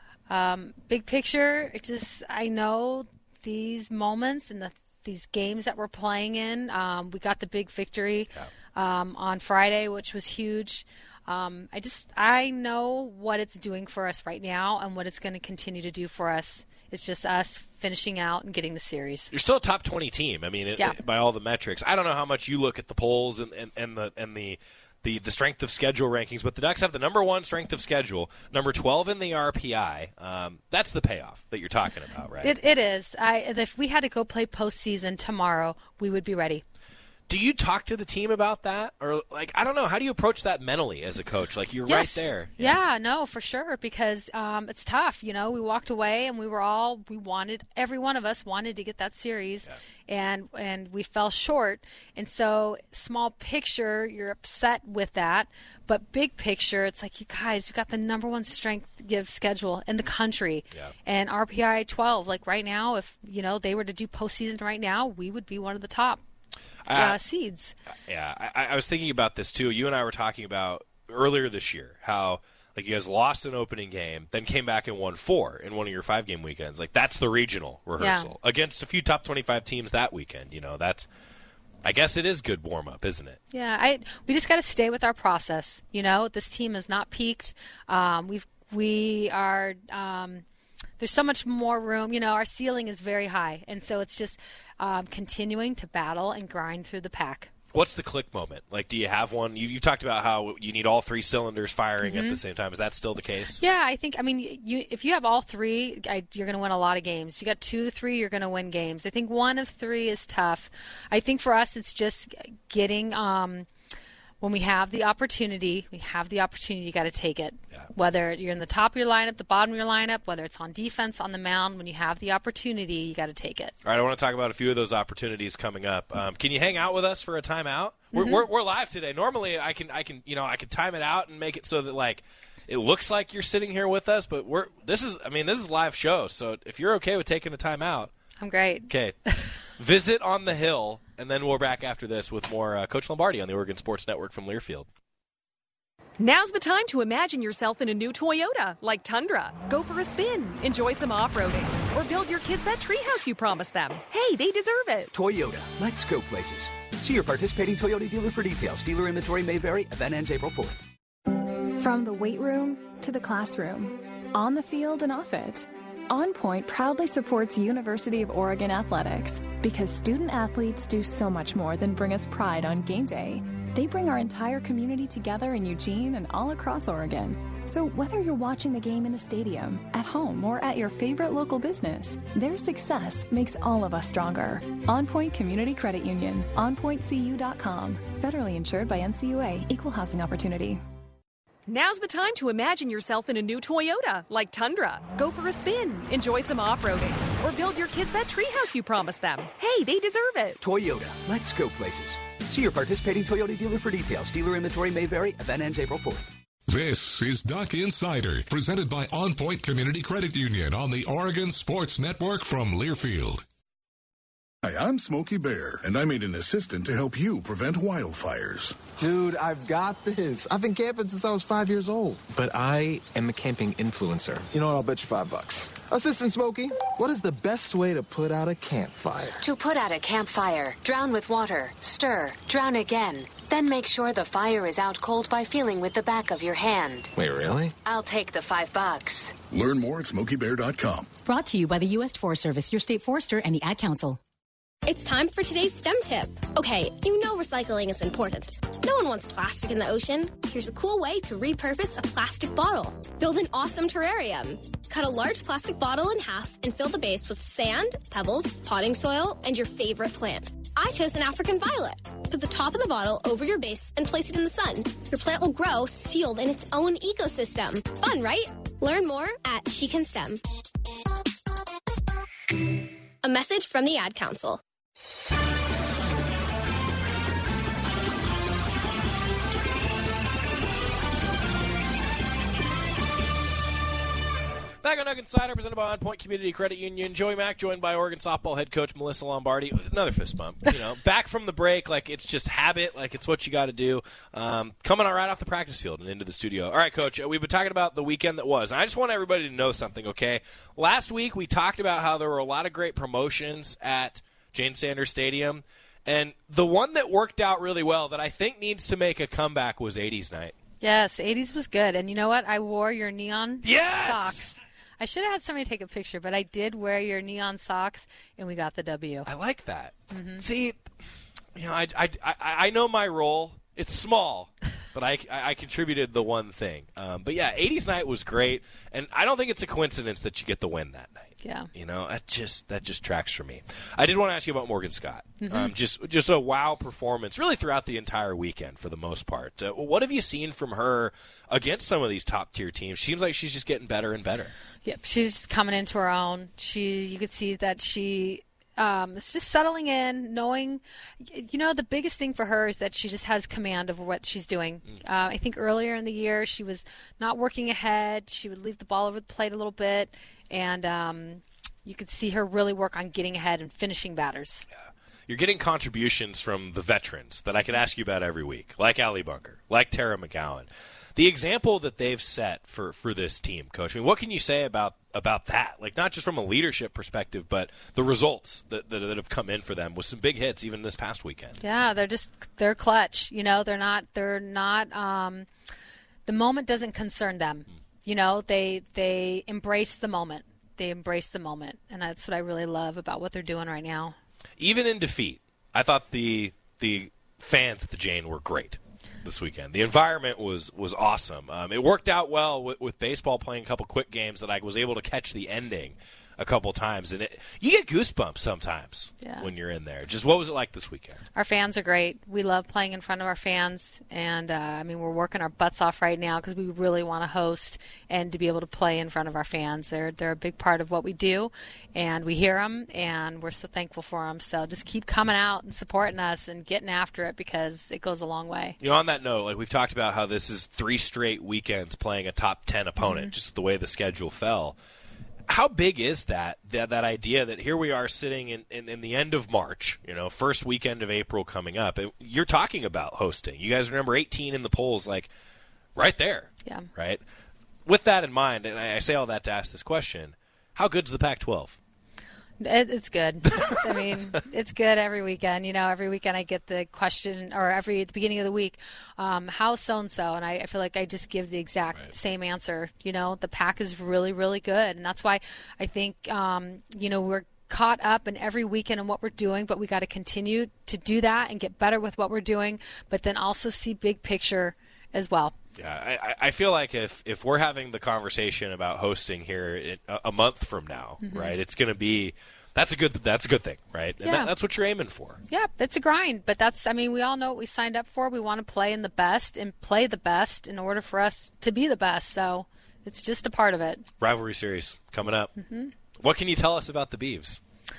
Um, big picture, it just, I know these moments and the these games that we're playing in. Um, we got the big victory yeah. um, on Friday, which was huge. Um, I just I know what it's doing for us right now and what it's going to continue to do for us. It's just us finishing out and getting the series. You're still a top twenty team. I mean, it, yeah. it, by all the metrics. I don't know how much you look at the polls and, and, and the and the. The, the strength of schedule rankings, but the Ducks have the number one strength of schedule, number twelve in the R P I. Um, that's the payoff that you're talking about, right? It, it is. I, if we had to go play postseason tomorrow, we would be ready. Do you talk to the team about that? Or, like, I don't know, how do you approach that mentally as a coach? Like, you're yes. right there. Yeah, yeah no, for sure, because um, it's tough. You know, we walked away and we were all, we wanted, every one of us wanted to get that series, yeah. and and we fell short. And so, small picture, you're upset with that. But big picture, it's like, you guys, we've got the number one strength give schedule in the country. Yeah. And R P I twelve, like right now, if, you know, they were to do postseason right now, we would be one of the top. Uh, seeds. Yeah, I, I was thinking about this too. You and I were talking about earlier this year how like you guys lost an opening game, then came back and won four in one of your five game weekends. Like that's the regional rehearsal yeah. against a few top twenty-five teams that weekend. You know, that's I guess it is good warm up, isn't it? Yeah, I we just got to stay with our process. You know, this team has not peaked. Um, we've we are. Um, there's so much more room. You know, our ceiling is very high, and so it's just um, continuing to battle and grind through the pack. What's the click moment? Like, do you have one? You, you talked about how you need all three cylinders firing Mm-hmm. at the same time. Is that still the case? Yeah, I think, I mean, you, if you have all three, I, you're going to win a lot of games. If you got two, three, you're going to win games. I think one of three is tough. I think for us, it's just getting, um, when we have the opportunity, we have the opportunity, you got to take it. Yeah. Whether you're in the top of your lineup, the bottom of your lineup, whether it's on defense, on the mound, when you have the opportunity, you got to take it. All right, I want to talk about a few of those opportunities coming up. Um, can you hang out with us for a timeout? We're, Mm-hmm. we're we're live today. Normally, I can I can you know I can time it out and make it so that like it looks like you're sitting here with us, but we're this is I mean this is a live show. So if you're okay with taking a timeout, I'm great. Okay, visit on the Hill, and then we're back after this with more uh, Coach Lombardi on the Oregon Sports Network from Learfield. Now's the time to imagine yourself in a new Toyota, like Tundra. Go for a spin, enjoy some off-roading, or build your kids that treehouse you promised them. Hey, they deserve it. Toyota, let's go places. See your participating Toyota dealer for details. Dealer inventory may vary. Event ends April fourth. From the weight room to the classroom, on the field and off it, On Point proudly supports University of Oregon athletics because student athletes do so much more than bring us pride on game day. They bring our entire community together in Eugene and all across Oregon. So whether you're watching the game in the stadium, at home, or at your favorite local business, their success makes all of us stronger. On Point Community Credit Union, on point c u dot com. Federally insured by N C U A, Equal Housing Opportunity. Now's the time to imagine yourself in a new Toyota, like Tundra. Go for a spin, enjoy some off-roading, or build your kids that treehouse you promised them. Hey, they deserve it. Toyota, let's go places. See your participating Toyota dealer for details. Dealer inventory may vary. Event ends April fourth. This is Duck Insider, presented by On Point Community Credit Union on the Oregon Sports Network from Learfield. Hi, I'm Smokey Bear, and I made an assistant to help you prevent wildfires. Dude, I've got this. I've been camping since I was five years old. But I am a camping influencer. You know what? I'll bet you five bucks. Assistant Smokey, what is the best way to put out a campfire? To put out a campfire, drown with water, stir, drown again. Then make sure the fire is out cold by feeling with the back of your hand. Wait, really? I'll take the five bucks. Learn more at smokey bear dot com. Brought to you by the U S Forest Service, your state forester, and the Ad Council. It's time for today's STEM tip. Okay, you know recycling is important. No one wants plastic in the ocean. Here's a cool way to repurpose a plastic bottle. Build an awesome terrarium. Cut a large plastic bottle in half and fill the base with sand, pebbles, potting soil, and your favorite plant. I chose an African violet. Put the top of the bottle over your base and place it in the sun. Your plant will grow sealed in its own ecosystem. Fun, right? Learn more at She Can STEM. A message from the Ad Council. Back on Duck Insider, presented by On Point Community Credit Union. Joey Mack, joined by Oregon softball head coach Melissa Lombardi. Another fist bump. You know, back from the break, like it's just habit, like it's what you got to do. Um, coming right off the practice field and into the studio. All right, Coach, we've been talking about the weekend that was. And I just want everybody to know something, okay? Last week we talked about how there were a lot of great promotions at Jane Sanders Stadium, and the one that worked out really well that I think needs to make a comeback was eighties night. Yes, eighties was good. And you know what? I wore your neon yes! socks. I should have had somebody take a picture, but I did wear your neon socks, and we got the W. I like that. Mm-hmm. See, you know, I, I, I, I know my role. It's small, but I, I contributed the one thing. Um, but, yeah, eighties night was great, and I don't think it's a coincidence that you get the win that night. Yeah. You know, that just that just tracks for me. I did want to ask you about Morgan Scott. Mm-hmm. Um, just just a wow performance, really throughout the entire weekend for the most part. Uh, what have you seen from her against some of these top-tier teams? Seems like she's just getting better and better. Yep, she's coming into her own. She, you could see that she um, is just settling in, knowing, you know, the biggest thing for her is that she just has command over what she's doing. Mm. Uh, I think earlier in the year she was not working ahead. She would leave the ball over the plate a little bit, and um, you could see her really work on getting ahead and finishing batters. Yeah. You're getting contributions from the veterans that I could ask you about every week, like Allie Bunker, like Tara McGowan. The example that they've set for, for this team, Coach, I mean, what can you say about, about that? Like, not just from a leadership perspective, but the results that, that that have come in for them with some big hits even this past weekend. Yeah, they're just they're clutch. You know, they're not they're not. Um, the moment doesn't concern them. You know, they they embrace the moment. they embrace the moment, and that's what I really love about what they're doing right now. Even in defeat, I thought the the fans at the Jane were great this weekend. The environment was was awesome. Um, it worked out well with, with baseball playing a couple quick games that I was able to catch the ending a couple times, and it, you get goosebumps sometimes yeah. when you're in there. Just what was it like this weekend? Our fans are great. We love playing in front of our fans, and uh, I mean we're working our butts off right now because we really want to host and to be able to play in front of our fans. They're they're a big part of what we do, and we hear them, and we're so thankful for them. So just keep coming out and supporting us and getting after it because it goes a long way. You know, on that note, like we've talked about how this is three straight weekends playing a top ten opponent, mm-hmm. just the way the schedule fell. How big is that, that that idea that here we are sitting in, in, in the end of March, you know, first weekend of April coming up. It, you're talking about hosting. You guys are number eighteen in the polls, like right there. Yeah. Right? With that in mind, and I, I say all that to ask this question, how good's the Pac twelve? It, it's good. I mean, it's good every weekend. You know, every weekend I get the question, or every at the beginning of the week, um, how's so-and-so? And I, I feel like I just give the exact right. same answer. You know, the Pac is really, really good. And that's why I think, um, you know, we're caught up in every weekend and what we're doing, but we got to continue to do that and get better with what we're doing, but then also see big picture as well. Yeah, I, I feel like if, if we're having the conversation about hosting here in a, a month from now, mm-hmm. right, it's going to be that's a good that's a good thing, right? And yeah. that, that's what you're aiming for. Yeah, it's a grind, but that's I mean we all know what we signed up for. We want to play in the best and play the best in order for us to be the best. So it's just a part of it. Rivalry series coming up. Mm-hmm. What can you tell us about the Beavs?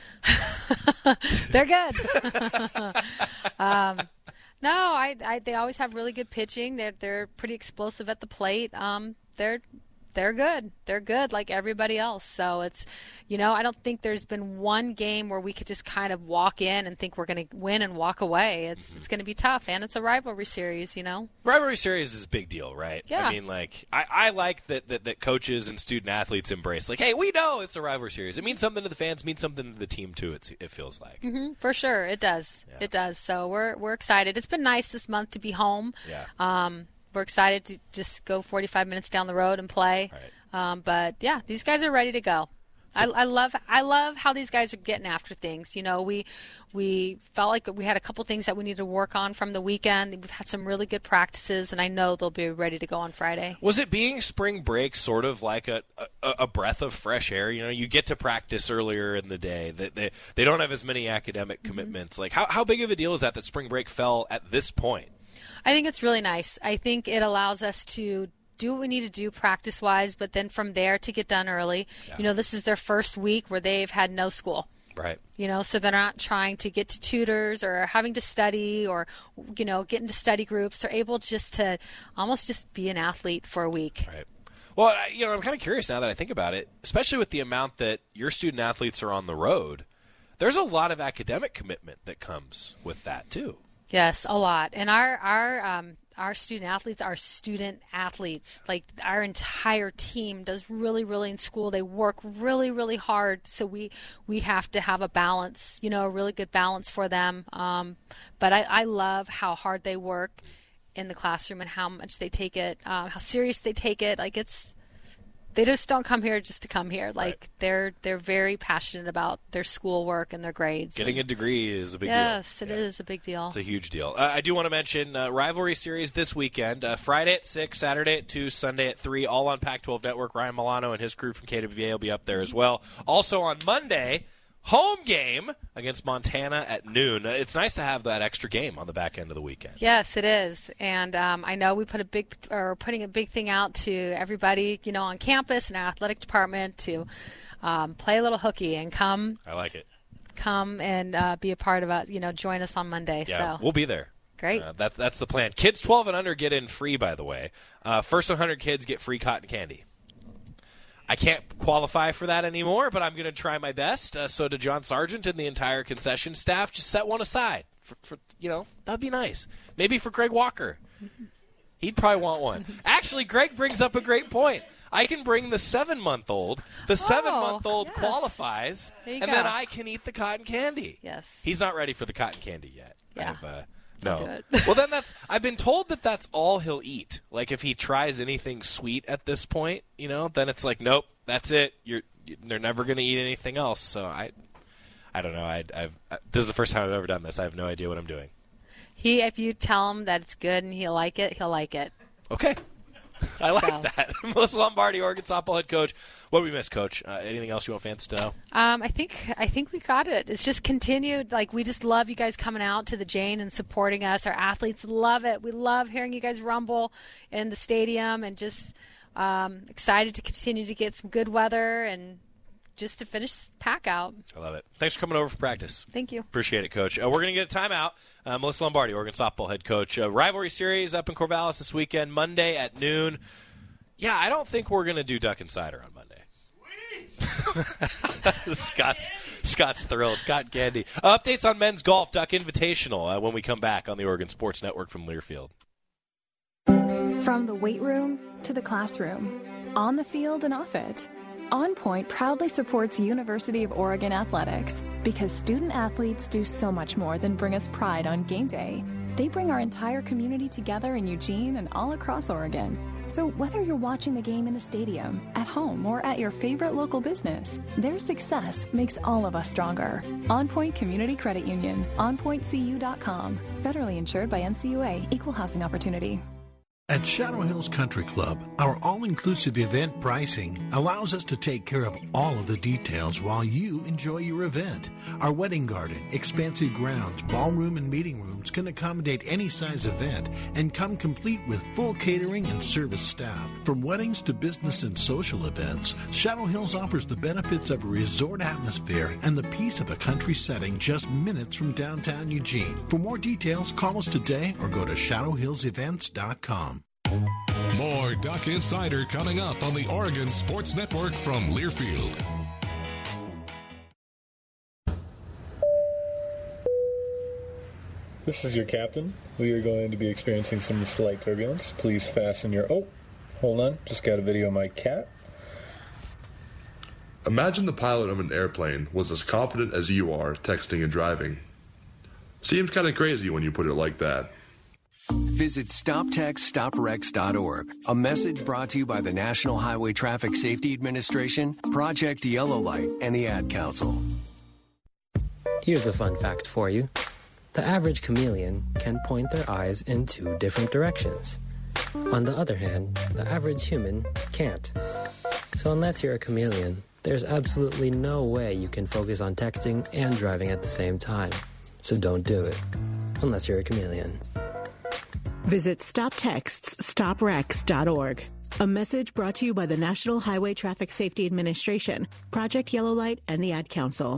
They're good. um, No, I, I, they always have really good pitching. They're they're pretty explosive at the plate. Um, they're they're good. They're good like everybody else. So it's, you know, I don't think there's been one game where we could just kind of walk in and think we're going to win and walk away. It's mm-hmm. it's going to be tough, and it's a rivalry series, you know. Rivalry series is a big deal, right? Yeah. I mean, like I, I like that, that that coaches and student athletes embrace. Like, hey, we know it's a rivalry series. It means something to the fans. Means something to the team too. It's, it feels like. Mm-hmm. For sure, it does. Yeah. It does. So we're we're excited. It's been nice this month to be home. Yeah. Um, we're excited to just go forty-five minutes down the road and play. Right. Um, but yeah, these guys are ready to go. I, I love I love how these guys are getting after things. You know, we we felt like we had a couple things that we needed to work on from the weekend. We've had some really good practices, and I know they'll be ready to go on Friday. Was it being spring break sort of like a, a, a breath of fresh air? You know, you get to practice earlier in the day. They, they, they don't have as many academic commitments. Mm-hmm. Like, how, how big of a deal is that that spring break fell at this point? I think it's really nice. I think it allows us to do what we need to do practice-wise, but then from there to get done early. Yeah. You know, this is their first week where they've had no school. Right. You know, so they're not trying to get to tutors or having to study or, you know, get into study groups. They're able just to almost just be an athlete for a week. Right. Well, I, you know, I'm kind of curious now that I think about it, especially with the amount that your student athletes are on the road. There's a lot of academic commitment that comes with that, too. Yes, a lot. And our our um, our student athletes are student athletes. Like our entire team does really, really in school. They work really, really hard. So we we have to have a balance, you know, a really good balance for them. Um, but I, I love how hard they work in the classroom and how much they take it, um, how serious they take it. Like it's. They just don't come here just to come here. Like right. they're they're very passionate about their schoolwork and their grades. Getting and, a degree is a big yes, deal. Yes, it yeah. is a big deal. It's a huge deal. Uh, I do want to mention uh, rivalry series this weekend. Uh, Friday at six, Saturday at two, Sunday at three, all on Pac twelve Network. Ryan Milano and his crew from K W V A will be up there as well. Also on Monday, home game against Montana at noon. It's nice to have that extra game on the back end of the weekend. Yes, it is. And um, I know we put a big, or putting a big thing out to everybody, you know, on campus and our athletic department to um, play a little hooky and come. I like it. Come and uh, be a part of it. You know, join us on Monday. Yeah, so. we'll be there. Great. Uh, that, that's the plan. Kids twelve and under get in free, by the way. Uh, first one hundred kids get free cotton candy. I can't qualify for that anymore, but I'm going to try my best. Uh, so to John Sargent and the entire concession staff, just set one aside. For, for you know, that'd be nice. Maybe for Greg Walker. He'd probably want one. Actually, Greg brings up a great point. I can bring the seven-month-old. The oh, seven-month-old yes. qualifies, and go. then I can eat the cotton candy. Yes. He's not ready for the cotton candy yet. Yeah. I've, uh, No. Do it. Well, then that's. I've been told that that's all he'll eat. Like if he tries anything sweet at this point, you know, then it's like, nope, that's it. You're they're never going to eat anything else. So I, I don't know. I, I've this is the first time I've ever done this. I have no idea what I'm doing. He, if you tell him that it's good and he'll like it, he'll like it. Okay. I like So. that. Melissa Lombardi, Oregon softball head coach. What do we miss, Coach? Uh, anything else you want fans to know? Um, I think I think we got it. It's just continued. Like, we just love you guys coming out to the Jane and supporting us. Our athletes love it. We love hearing you guys rumble in the stadium, and just um, excited to continue to get some good weather and just to finish the pack out. I love it. Thanks for coming over for practice. Thank you. Appreciate it, Coach. Uh, we're going to get a timeout. Uh, Melissa Lombardi, Oregon softball head coach. Uh, rivalry series up in Corvallis this weekend, Monday at noon. Yeah, I don't think we're going to do Duck Insider on Monday. Sweet! Scott's, Scott's thrilled. Got candy. Uh, updates on men's golf, Duck Invitational, uh, when we come back on the Oregon Sports Network from Learfield. From the weight room to the classroom, on the field and off it, On Point proudly supports University of Oregon athletics because student athletes do so much more than bring us pride on game day. They bring our entire community together in Eugene and all across Oregon. So whether you're watching the game in the stadium, at home, or at your favorite local business, their success makes all of us stronger. On Point Community Credit Union, on point c u dot com. Federally insured by N C U A, Equal Housing Opportunity. At Shadow Hills Country Club, our all-inclusive event pricing allows us to take care of all of the details while you enjoy your event. Our wedding garden, expansive grounds, ballroom, and meeting rooms can accommodate any size event and come complete with full catering and service staff. From weddings to business and social events, Shadow Hills offers the benefits of a resort atmosphere and the peace of a country setting just minutes from downtown Eugene. For more details, call us today or go to shadow hills events dot com. More Duck Insider coming up on the Oregon Sports Network from Learfield. This is your captain. We are going to be experiencing some slight turbulence. Please fasten your... Oh, hold on. Just got a video of my cat. Imagine the pilot of an airplane was as confident as you are texting and driving. Seems kind of crazy when you put it like that. Visit stop text stop wrecks dot org. A message brought to you by the National Highway Traffic Safety Administration, Project Yellow Light, and the Ad Council. Here's a fun fact for you. The average chameleon can point their eyes in two different directions. On the other hand, the average human can't. So unless you're a chameleon, there's absolutely no way you can focus on texting and driving at the same time. So don't do it. Unless you're a chameleon. Visit stop texts stop wrecks dot org. A message brought to you by the National Highway Traffic Safety Administration, Project Yellow Light, and the Ad Council.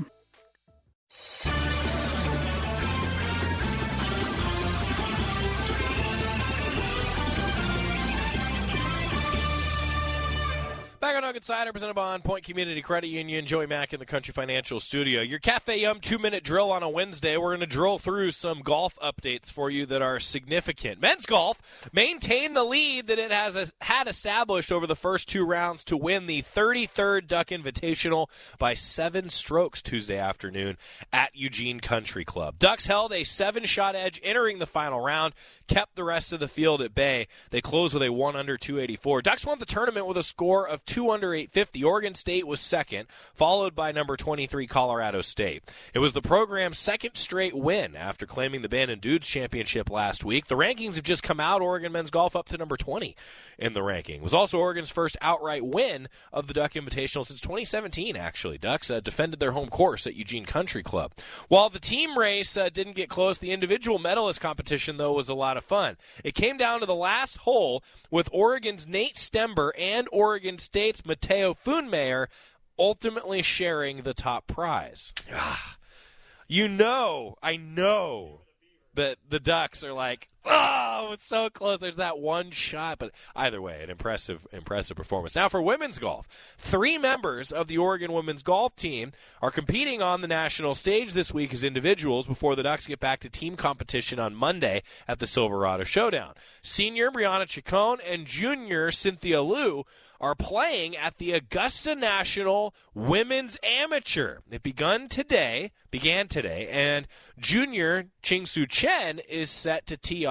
Back on Duck Insider, presented by On Point Community Credit Union. Joey Mack in the Country Financial Studio. Your Cafe Yum two-minute drill on a Wednesday. We're going to drill through some golf updates for you that are significant. Men's golf maintained the lead that it has a, had established over the first two rounds to win the thirty-third Duck Invitational by seven strokes Tuesday afternoon at Eugene Country Club. Ducks held a seven-shot edge entering the final round, kept the rest of the field at bay. They closed with a one under two eighty-four. Ducks won the tournament with a score of two under eight fifty. Oregon State was second, followed by number twenty-three Colorado State. It was the program's second straight win after claiming the Bandon Dudes Championship last week. The rankings have just come out. Oregon men's golf up to number twenty in the ranking. It was also Oregon's first outright win of the Duck Invitational since twenty seventeen, actually. Ducks uh, defended their home course at Eugene Country Club. While the team race uh, didn't get close, the individual medalist competition, though, was a lot of fun. It came down to the last hole with Oregon's Nate Stember and Oregon State's Mateo Funmayer ultimately sharing the top prize. Ah, you know, I know that the Ducks are like, oh, it's so close. There's that one shot. But either way, an impressive, impressive performance. Now for women's golf. Three members of the Oregon women's golf team are competing on the national stage this week as individuals before the Ducks get back to team competition on Monday at the Silverado Showdown. Senior Brianna Chacon and junior Cynthia Liu are playing at the Augusta National Women's Amateur. It begun today, began today, and junior Ching Su Chen is set to tee off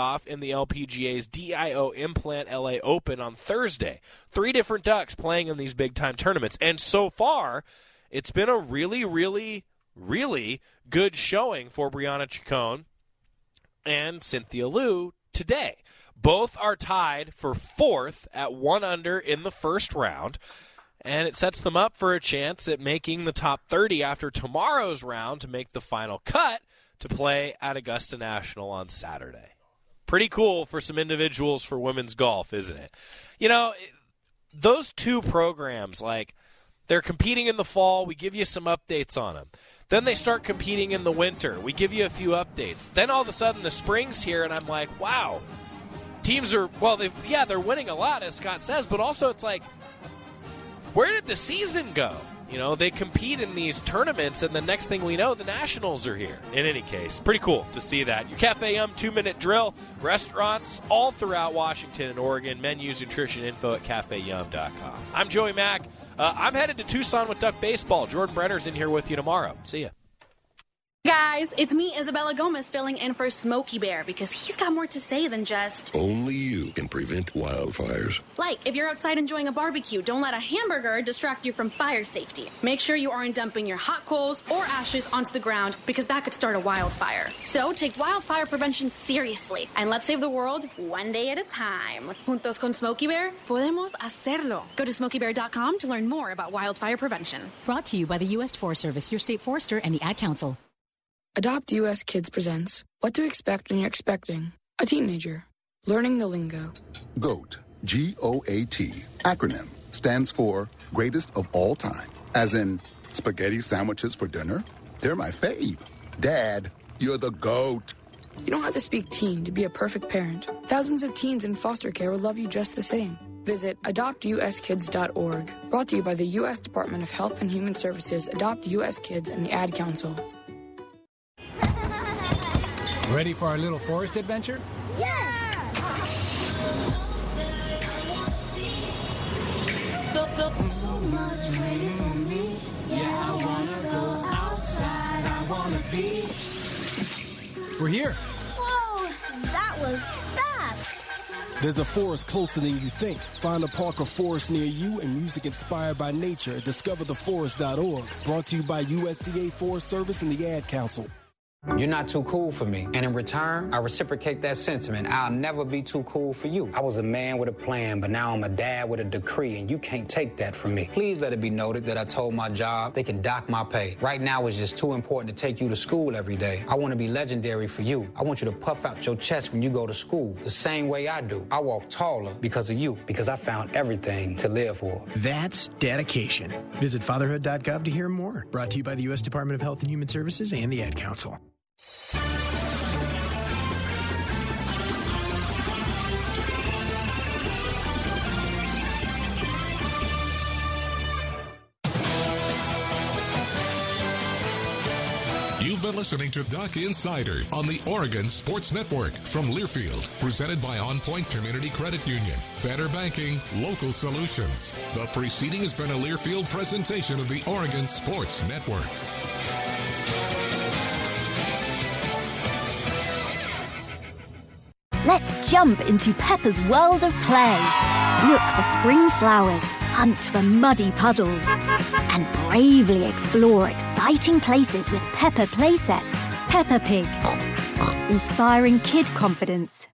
off in the L P G A's D I O Implant L A Open on Thursday. Three different Ducks playing in these big-time tournaments. And so far, it's been a really, really, really good showing for Brianna Chacon and Cynthia Liu today. Both are tied for fourth at one under in the first round, and it sets them up for a chance at making the top thirty after tomorrow's round to make the final cut to play at Augusta National on Saturday. Pretty cool for some individuals for women's golf, isn't it? You know, those two programs, like, they're competing in the fall. We give you some updates on them. Then they start competing in the winter. We give you a few updates. Then all of a sudden the spring's here, and I'm like, wow. Teams are, well, they've, yeah, they're winning a lot, as Scott says, but also it's like, where did the season go? You know, they compete in these tournaments, and the next thing we know, the Nationals are here. In any case, pretty cool to see that. Your Cafe Yum two-minute drill, restaurants all throughout Washington and Oregon, menus, nutrition info at cafe yum dot com. I'm Joey Mack. Uh, I'm headed to Tucson with Duck Baseball. Jordan Brenner's in here with you tomorrow. See ya. Guys, it's me, Isabella Gomez, filling in for Smokey Bear because he's got more to say than just... Only you can prevent wildfires. Like, if you're outside enjoying a barbecue, don't let a hamburger distract you from fire safety. Make sure you aren't dumping your hot coals or ashes onto the ground because that could start a wildfire. So take wildfire prevention seriously and let's save the world one day at a time. Juntos con Smokey Bear, podemos hacerlo. Go to smokey bear dot com to learn more about wildfire prevention. Brought to you by the U S Forest Service, your state forester, and the Ad Council. Adopt U S Kids presents What to Expect When You're Expecting a Teenager. Learning the lingo. GOAT, G O A T, acronym, stands for Greatest of All Time. As in, spaghetti sandwiches for dinner? They're my fave. Dad, you're the GOAT. You don't have to speak teen to be a perfect parent. Thousands of teens in foster care will love you just the same. Visit adopt u s kids dot org. Brought to you by the U S Department of Health and Human Services, Adopt U S Kids, and the Ad Council. Ready for our little forest adventure? Yes! So much waiting for me. Yeah, I wanna go outside. I wanna be. We're here. Whoa, that was fast. There's a forest closer than you think. Find a park or forest near you and music inspired by nature at discover the forest dot org. Brought to you by U S D A Forest Service and the Ad Council. You're not too cool for me. And in return, I reciprocate that sentiment. I'll never be too cool for you. I was a man with a plan, but now I'm a dad with a decree, and you can't take that from me. Please let it be noted that I told my job they can dock my pay. Right now, it's just too important to take you to school every day. I want to be legendary for you. I want you to puff out your chest when you go to school, the same way I do. I walk taller because of you, because I found everything to live for. That's dedication. Visit fatherhood dot gov to hear more. Brought to you by the U S Department of Health and Human Services and the Ad Council. You've been listening to Duck Insider on the Oregon Sports Network from Learfield, presented by On Point Community Credit Union. Better banking, local solutions. The preceding has been a Learfield presentation of the Oregon Sports Network. Let's jump into Peppa's world of play. Look for spring flowers, hunt for muddy puddles, and bravely explore exciting places with Peppa playsets. Peppa Pig, inspiring kid confidence.